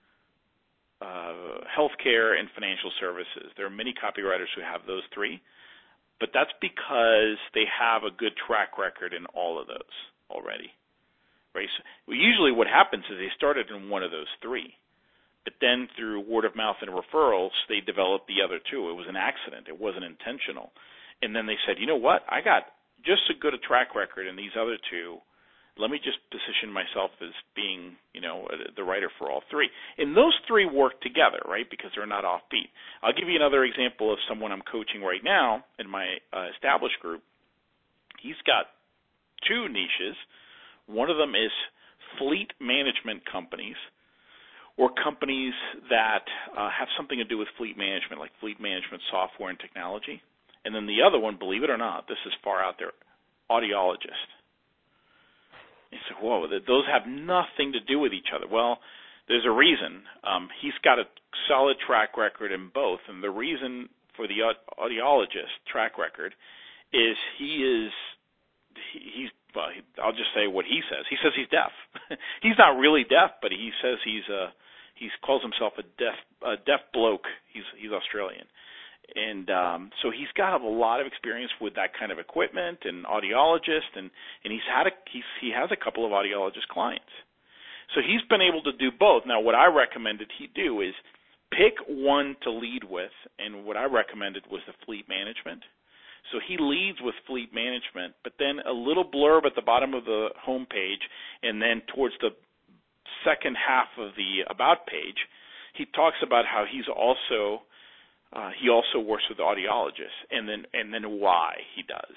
uh, healthcare, and financial services. There are many copywriters who have those three, but that's because they have a good track record in all of those already. Right? So usually what happens is they started in one of those three. But then through word of mouth and referrals, they developed the other two. It was an accident. It wasn't intentional. And then they said, you know what? I got just as good a track record in these other two. Let me just position myself as being, you know, the writer for all three. And those three work together, right, because they're not offbeat. I'll give you another example of someone I'm coaching right now in my uh, established group. He's got two niches. One of them is fleet management companies, or companies that uh, have something to do with fleet management, like fleet management software and technology. And then the other one, believe it or not, this is far out there, audiologist. You say, whoa, those have nothing to do with each other. Well, there's a reason. Um, he's got a solid track record in both, and the reason for the audiologist track record is he is he, he's, well, he, I'll just say what he says. He says he's deaf. He's not really deaf, but he says he's a, he calls himself a deaf, a deaf bloke. He's, he's Australian. And um, so he's got a lot of experience with that kind of equipment and audiologist, and, and he's had a, he's, he has a couple of audiologist clients. So he's been able to do both. Now, what I recommended he do is pick one to lead with, and what I recommended was the fleet management. So he leads with fleet management, but then a little blurb at the bottom of the home page, and then towards the second half of the About page, he talks about how he's also uh, he also works with audiologists, and then and then why he does.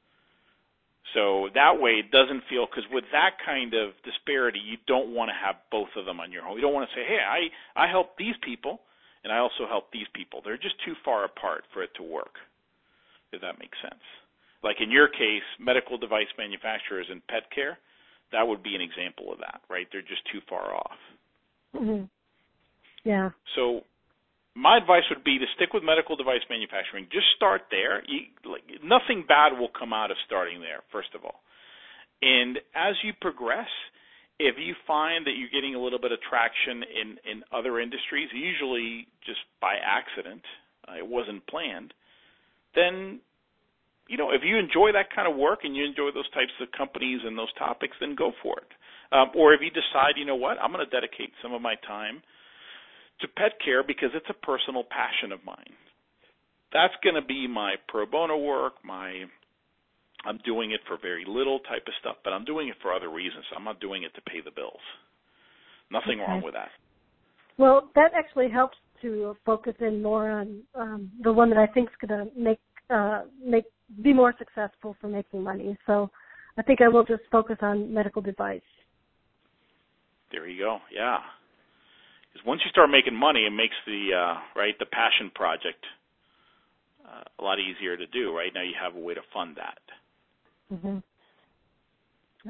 So that way it doesn't feel, because with that kind of disparity, you don't want to have both of them on your home. You don't want to say, hey, I, I help these people, and I also help these people. They're just too far apart for it to work, if that makes sense. Like in your case, medical device manufacturers and pet care, that would be an example of that, right? They're just too far off. Mm-hmm. Yeah. So my advice would be to stick with medical device manufacturing. Just start there. You, like, nothing bad will come out of starting there, first of all. And as you progress, if you find that you're getting a little bit of traction in, in other industries, usually just by accident, uh, it wasn't planned, then, you know, if you enjoy that kind of work and you enjoy those types of companies and those topics, then go for it. Um, or if you decide, you know what, I'm going to dedicate some of my time to pet care because it's a personal passion of mine. That's going to be my pro bono work, my I'm doing it for very little type of stuff, but I'm doing it for other reasons. I'm not doing it to pay the bills. Nothing okay. wrong with that. Well, that actually helps to focus in more on um, the one that I think is going to make uh, make be more successful for making money. So I think I will just focus on medical device. There you go. Yeah. Because once you start making money, it makes the uh, right the passion project uh, a lot easier to do. Right now, you have a way to fund that. Mm-hmm. Yep.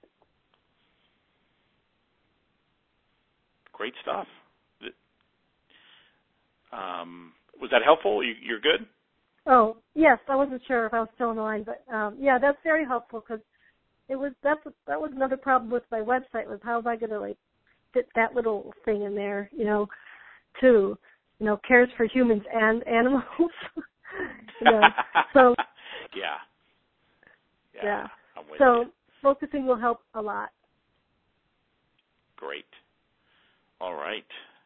Great stuff. Um, was that helpful? You, you're good? Oh yes, I wasn't sure if I was still on the line, but um, yeah, that's very helpful because it was that's that was another problem with my website was how am I going to like fit that little thing in there, you know, too, you know, cares for humans and animals. you know, so yeah, yeah. yeah. I'm with so you. Focusing will help a lot. Great. All right.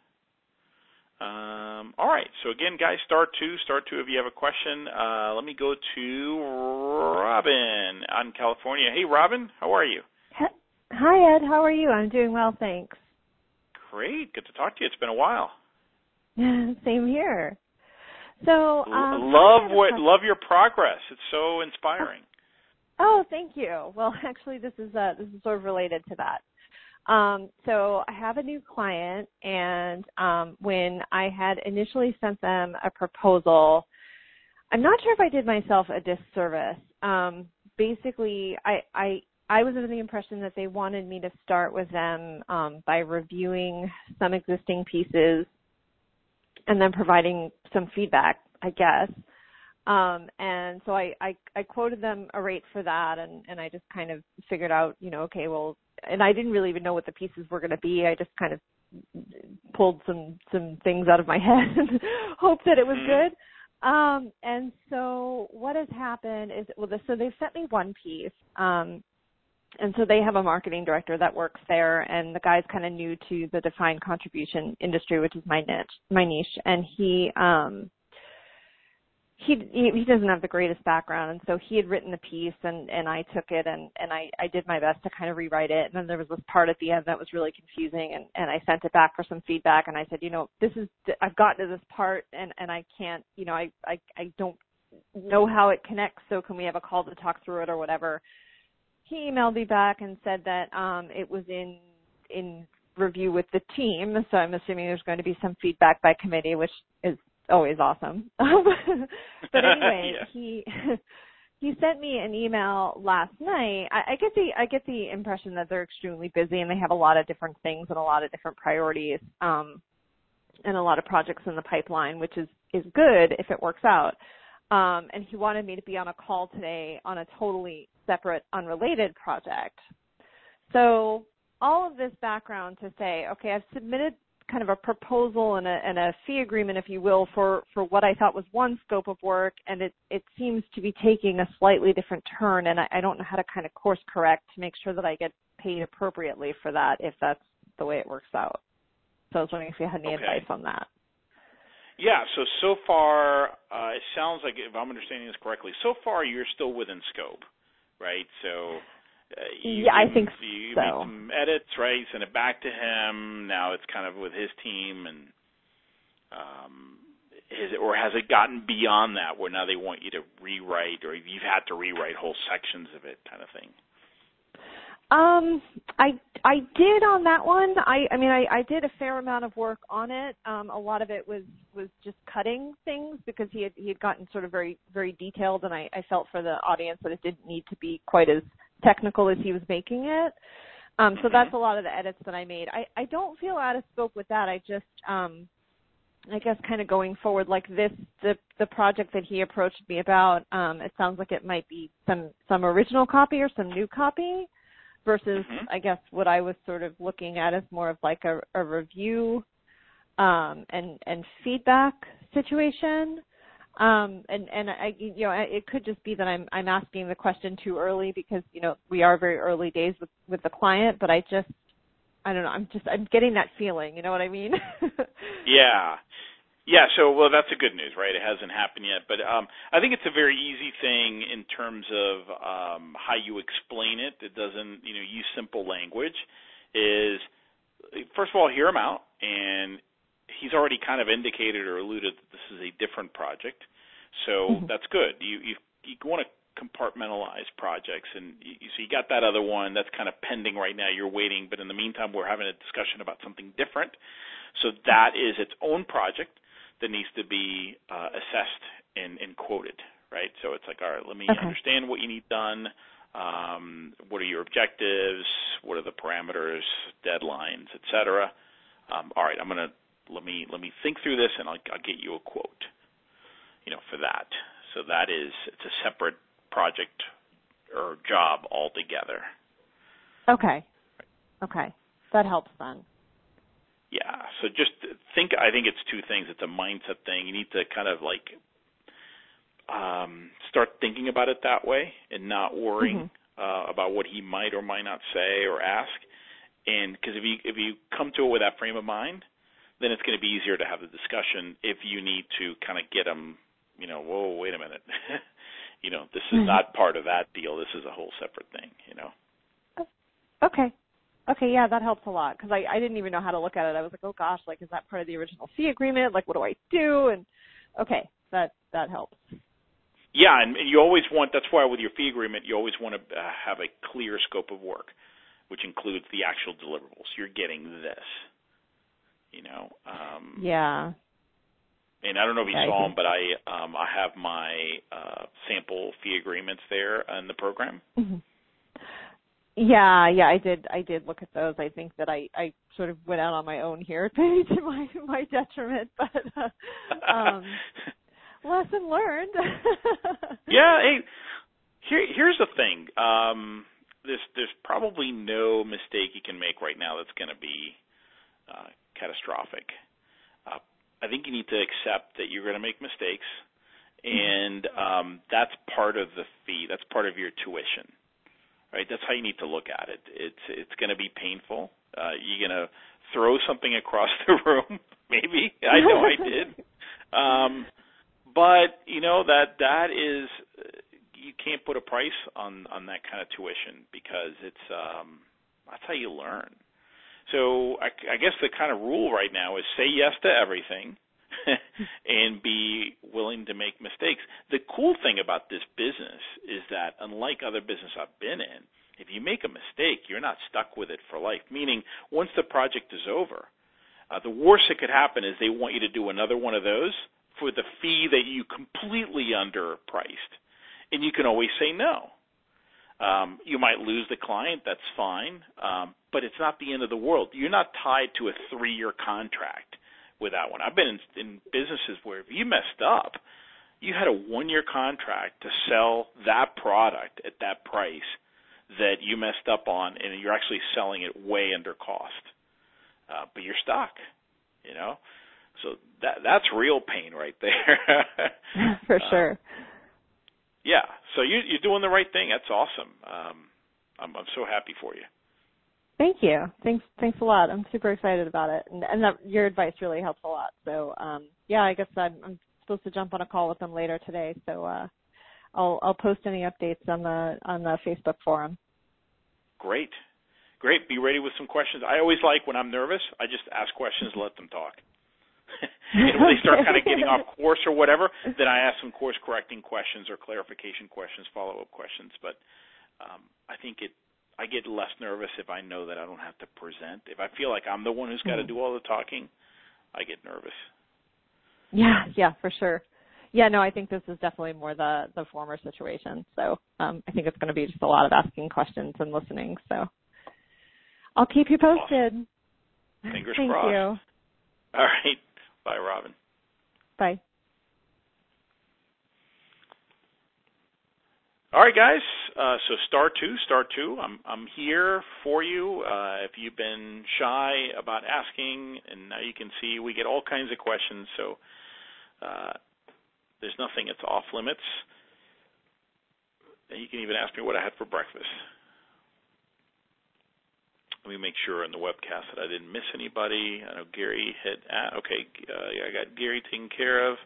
Um, all right. So again, guys, star two, star two. If you have a question, uh, let me go to Robin out in California. Hey, Robin, how are you? Hi, Ed. How are you? I'm doing well, thanks. Great. Good to talk to you. It's been a while. Same here. So, um, love what love your progress. It's so inspiring. Oh, thank you. Well, actually, this is uh, this is sort of related to that. Um, so I have a new client, and um, when I had initially sent them a proposal, I'm not sure if I did myself a disservice. Um, basically, I, I I was under the impression that they wanted me to start with them um, by reviewing some existing pieces and then providing some feedback, I guess. Um, and so I, I, I quoted them a rate for that, and, and I just kind of figured out, you know, okay, well, and I didn't really even know what the pieces were going to be. I just kind of pulled some, some things out of my head and hoped that it was good. Um, and so what has happened is, well, so they've sent me one piece, um, and so they have a marketing director that works there, and the guy's kind of new to the defined contribution industry, which is my niche, my niche, and he, um, He, he doesn't have the greatest background, and so he had written the piece, and, and I took it, and, and I, I did my best to kind of rewrite it, and then there was this part at the end that was really confusing, and, and I sent it back for some feedback, and I said, you know, this is, I've gotten to this part, and, and I can't, you know, I, I, I don't know how it connects, so can we have a call to talk through it or whatever. He emailed me back and said that um, it was in in review with the team, so I'm assuming there's going to be some feedback by committee, which is always awesome. But anyway, yeah. he he sent me an email last night. I, I get the I get the impression that they're extremely busy and they have a lot of different things and a lot of different priorities, um, and a lot of projects in the pipeline, which is is good if it works out. um, and he wanted me to be on a call today on a totally separate, unrelated project. So all of this background to say, okay, I've submitted kind of a proposal and a, and a fee agreement, if you will, for, for what I thought was one scope of work, and it, it seems to be taking a slightly different turn, and I, I don't know how to kind of course correct to make sure that I get paid appropriately for that if that's the way it works out. So I was wondering if you had any okay. advice on that. Yeah, so so far, uh, it sounds like, if I'm understanding this correctly, so far you're still within scope, right? So uh, you, yeah, I think you so. made some edits, right? You sent it back to him. Now it's kind of with his team, and um, is it, or has it gotten beyond that where now they want you to rewrite, or you've had to rewrite whole sections of it, kind of thing? Um, I I did on that one. I I mean I, I did a fair amount of work on it. Um, a lot of it was, was just cutting things because he had he had gotten sort of very very detailed, and I, I felt for the audience that it didn't need to be quite as technical as he was making it. Um, so that's a lot of the edits that I made. I, I don't feel out of scope with that. I just um, I guess kind of going forward like this, the the project that he approached me about. Um, it sounds like it might be some some original copy or some new copy. Versus, mm-hmm. I guess, what I was sort of looking at as more of like a, a review um, and and feedback situation. Um, and and I, you know, it could just be that I'm I'm asking the question too early because you know we are very early days with, with the client. But I just, I don't know. I'm just I'm getting that feeling. You know what I mean? yeah. Yeah, so, well, that's the good news, right? It hasn't happened yet. But um, I think it's a very easy thing in terms of um, how you explain it. It doesn't, you know, use simple language. Is, first of all, hear him out. And he's already kind of indicated or alluded that this is a different project. So mm-hmm. that's good. You, you, you want to compartmentalize projects. And you, so you got that other one that's kind of pending right now. You're waiting. But in the meantime, we're having a discussion about something different. So that is its own project that needs to be uh, assessed and, and quoted, right? So it's like, all right, let me okay. understand what you need done. Um, what are your objectives? What are the parameters, deadlines, et cetera? Um, all right, I'm gonna let me let me think through this, and I'll, I'll get you a quote, you know, for that. So that is it's a separate project or job altogether. Okay. Okay, that helps then. Yeah, so just think, I think it's two things. It's a mindset thing. You need to kind of like um, start thinking about it that way and not worrying mm-hmm. uh, about what he might or might not say or ask. And because if you, if you come to it with that frame of mind, then it's going to be easier to have the discussion if you need to kind of get him, you know, whoa, wait a minute. you know, this is mm-hmm. not part of that deal. This is a whole separate thing, you know. Okay. Okay, yeah, that helps a lot because I, I didn't even know how to look at it. I was like, oh gosh, like is that part of the original fee agreement? Like, what do I do? And okay, that that helps. Yeah, and, and you always want. That's why with your fee agreement, you always want to uh, have a clear scope of work, which includes the actual deliverables. You're getting this, you know. Um, yeah. And I don't know if you yeah, saw them, but I um, I have my uh, sample fee agreements there in the program. Mm-hmm. Yeah, yeah, I did. I did look at those. I think that I, I sort of went out on my own here, maybe to my my detriment, but uh, um, lesson learned. yeah. Hey, here, here's the thing. Um, there's there's probably no mistake you can make right now that's going to be uh, catastrophic. Uh, I think you need to accept that you're going to make mistakes, and um, that's part of the fee. That's part of your tuition. Right, that's how you need to look at it. It's it's going to be painful. Uh, you're going to throw something across the room, maybe. I know I did. Um, but you know that that is you can't put a price on, on that kind of tuition because it's um, that's how you learn. So I, I guess the kind of rule right now is say yes to everything. and be willing to make mistakes. The cool thing about this business is that unlike other business I've been in, if you make a mistake, you're not stuck with it for life, meaning once the project is over, uh, the worst that could happen is they want you to do another one of those for the fee that you completely underpriced, and you can always say no. Um, you might lose the client, that's fine, um, but it's not the end of the world. You're not tied to a three-year contract with that one. I've been in, in businesses where if you messed up, you had a one-year contract to sell that product at that price that you messed up on, and you're actually selling it way under cost. Uh, but you're stuck, you know? So that that's real pain right there. For sure. Uh, yeah. So you, you're doing the right thing. That's awesome. Um, I'm, I'm so happy for you. Thank you. Thanks. Thanks a lot. I'm super excited about it, and, and that, your advice really helps a lot. So, um, yeah, I guess I'm, I'm supposed to jump on a call with them later today. So, uh, I'll I'll post any updates on the on the Facebook forum. Great. Great. Be ready with some questions. I always like when I'm nervous, I just ask questions, let them talk. And when they start kind of getting off course or whatever, then I ask them course-correcting questions or clarification questions, follow-up questions. But um, I think it, I get less nervous if I know that I don't have to present. If I feel like I'm the one who's got to do all the talking, I get nervous. Yeah, yeah, for sure. Yeah, no, I think this is definitely more the, the former situation. So um, I think it's going to be just a lot of asking questions and listening. So I'll keep you posted. Awesome. Fingers Thank crossed. you. All right. Bye, Robin. Bye. All right, guys. Uh, so star two, star two. I'm I'm here for you. Uh, if you've been shy about asking, and now you can see we get all kinds of questions. So uh, there's nothing that's off limits. And you can even ask me what I had for breakfast. Let me make sure in the webcast that I didn't miss anybody. I know Gary had, uh, okay, uh, yeah, I got Gary taken care of.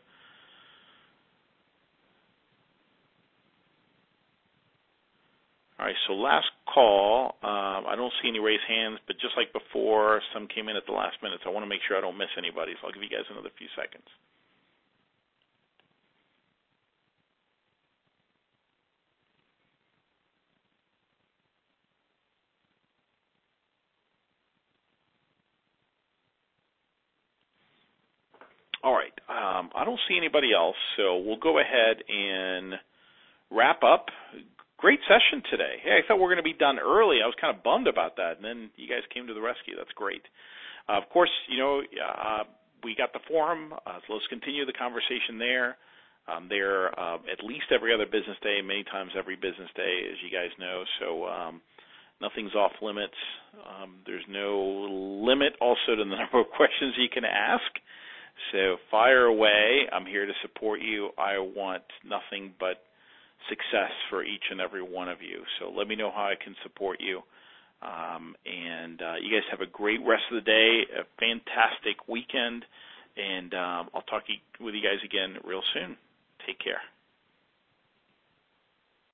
All right, so last call. Um, I don't see any raised hands, but just like before, some came in at the last minute, so I want to make sure I don't miss anybody, so I'll give you guys another few seconds. All right. Um, I don't see anybody else, so we'll go ahead and wrap up. Great session today. Hey, I thought we were going to be done early. I was kind of bummed about that, and then you guys came to the rescue. That's great. Uh, of course, you know, uh, we got the forum, uh, so let's continue the conversation there. Um, there uh, at least every other business day, many times every business day, as you guys know, so um, nothing's off limits. Um, there's no limit also to the number of questions you can ask. So fire away. I'm here to support you. I want nothing but success for each and every one of you. So let me know how I can support you. Um, and uh, you guys have a great rest of the day, a fantastic weekend, and um, I'll talk with you guys again real soon. Take care.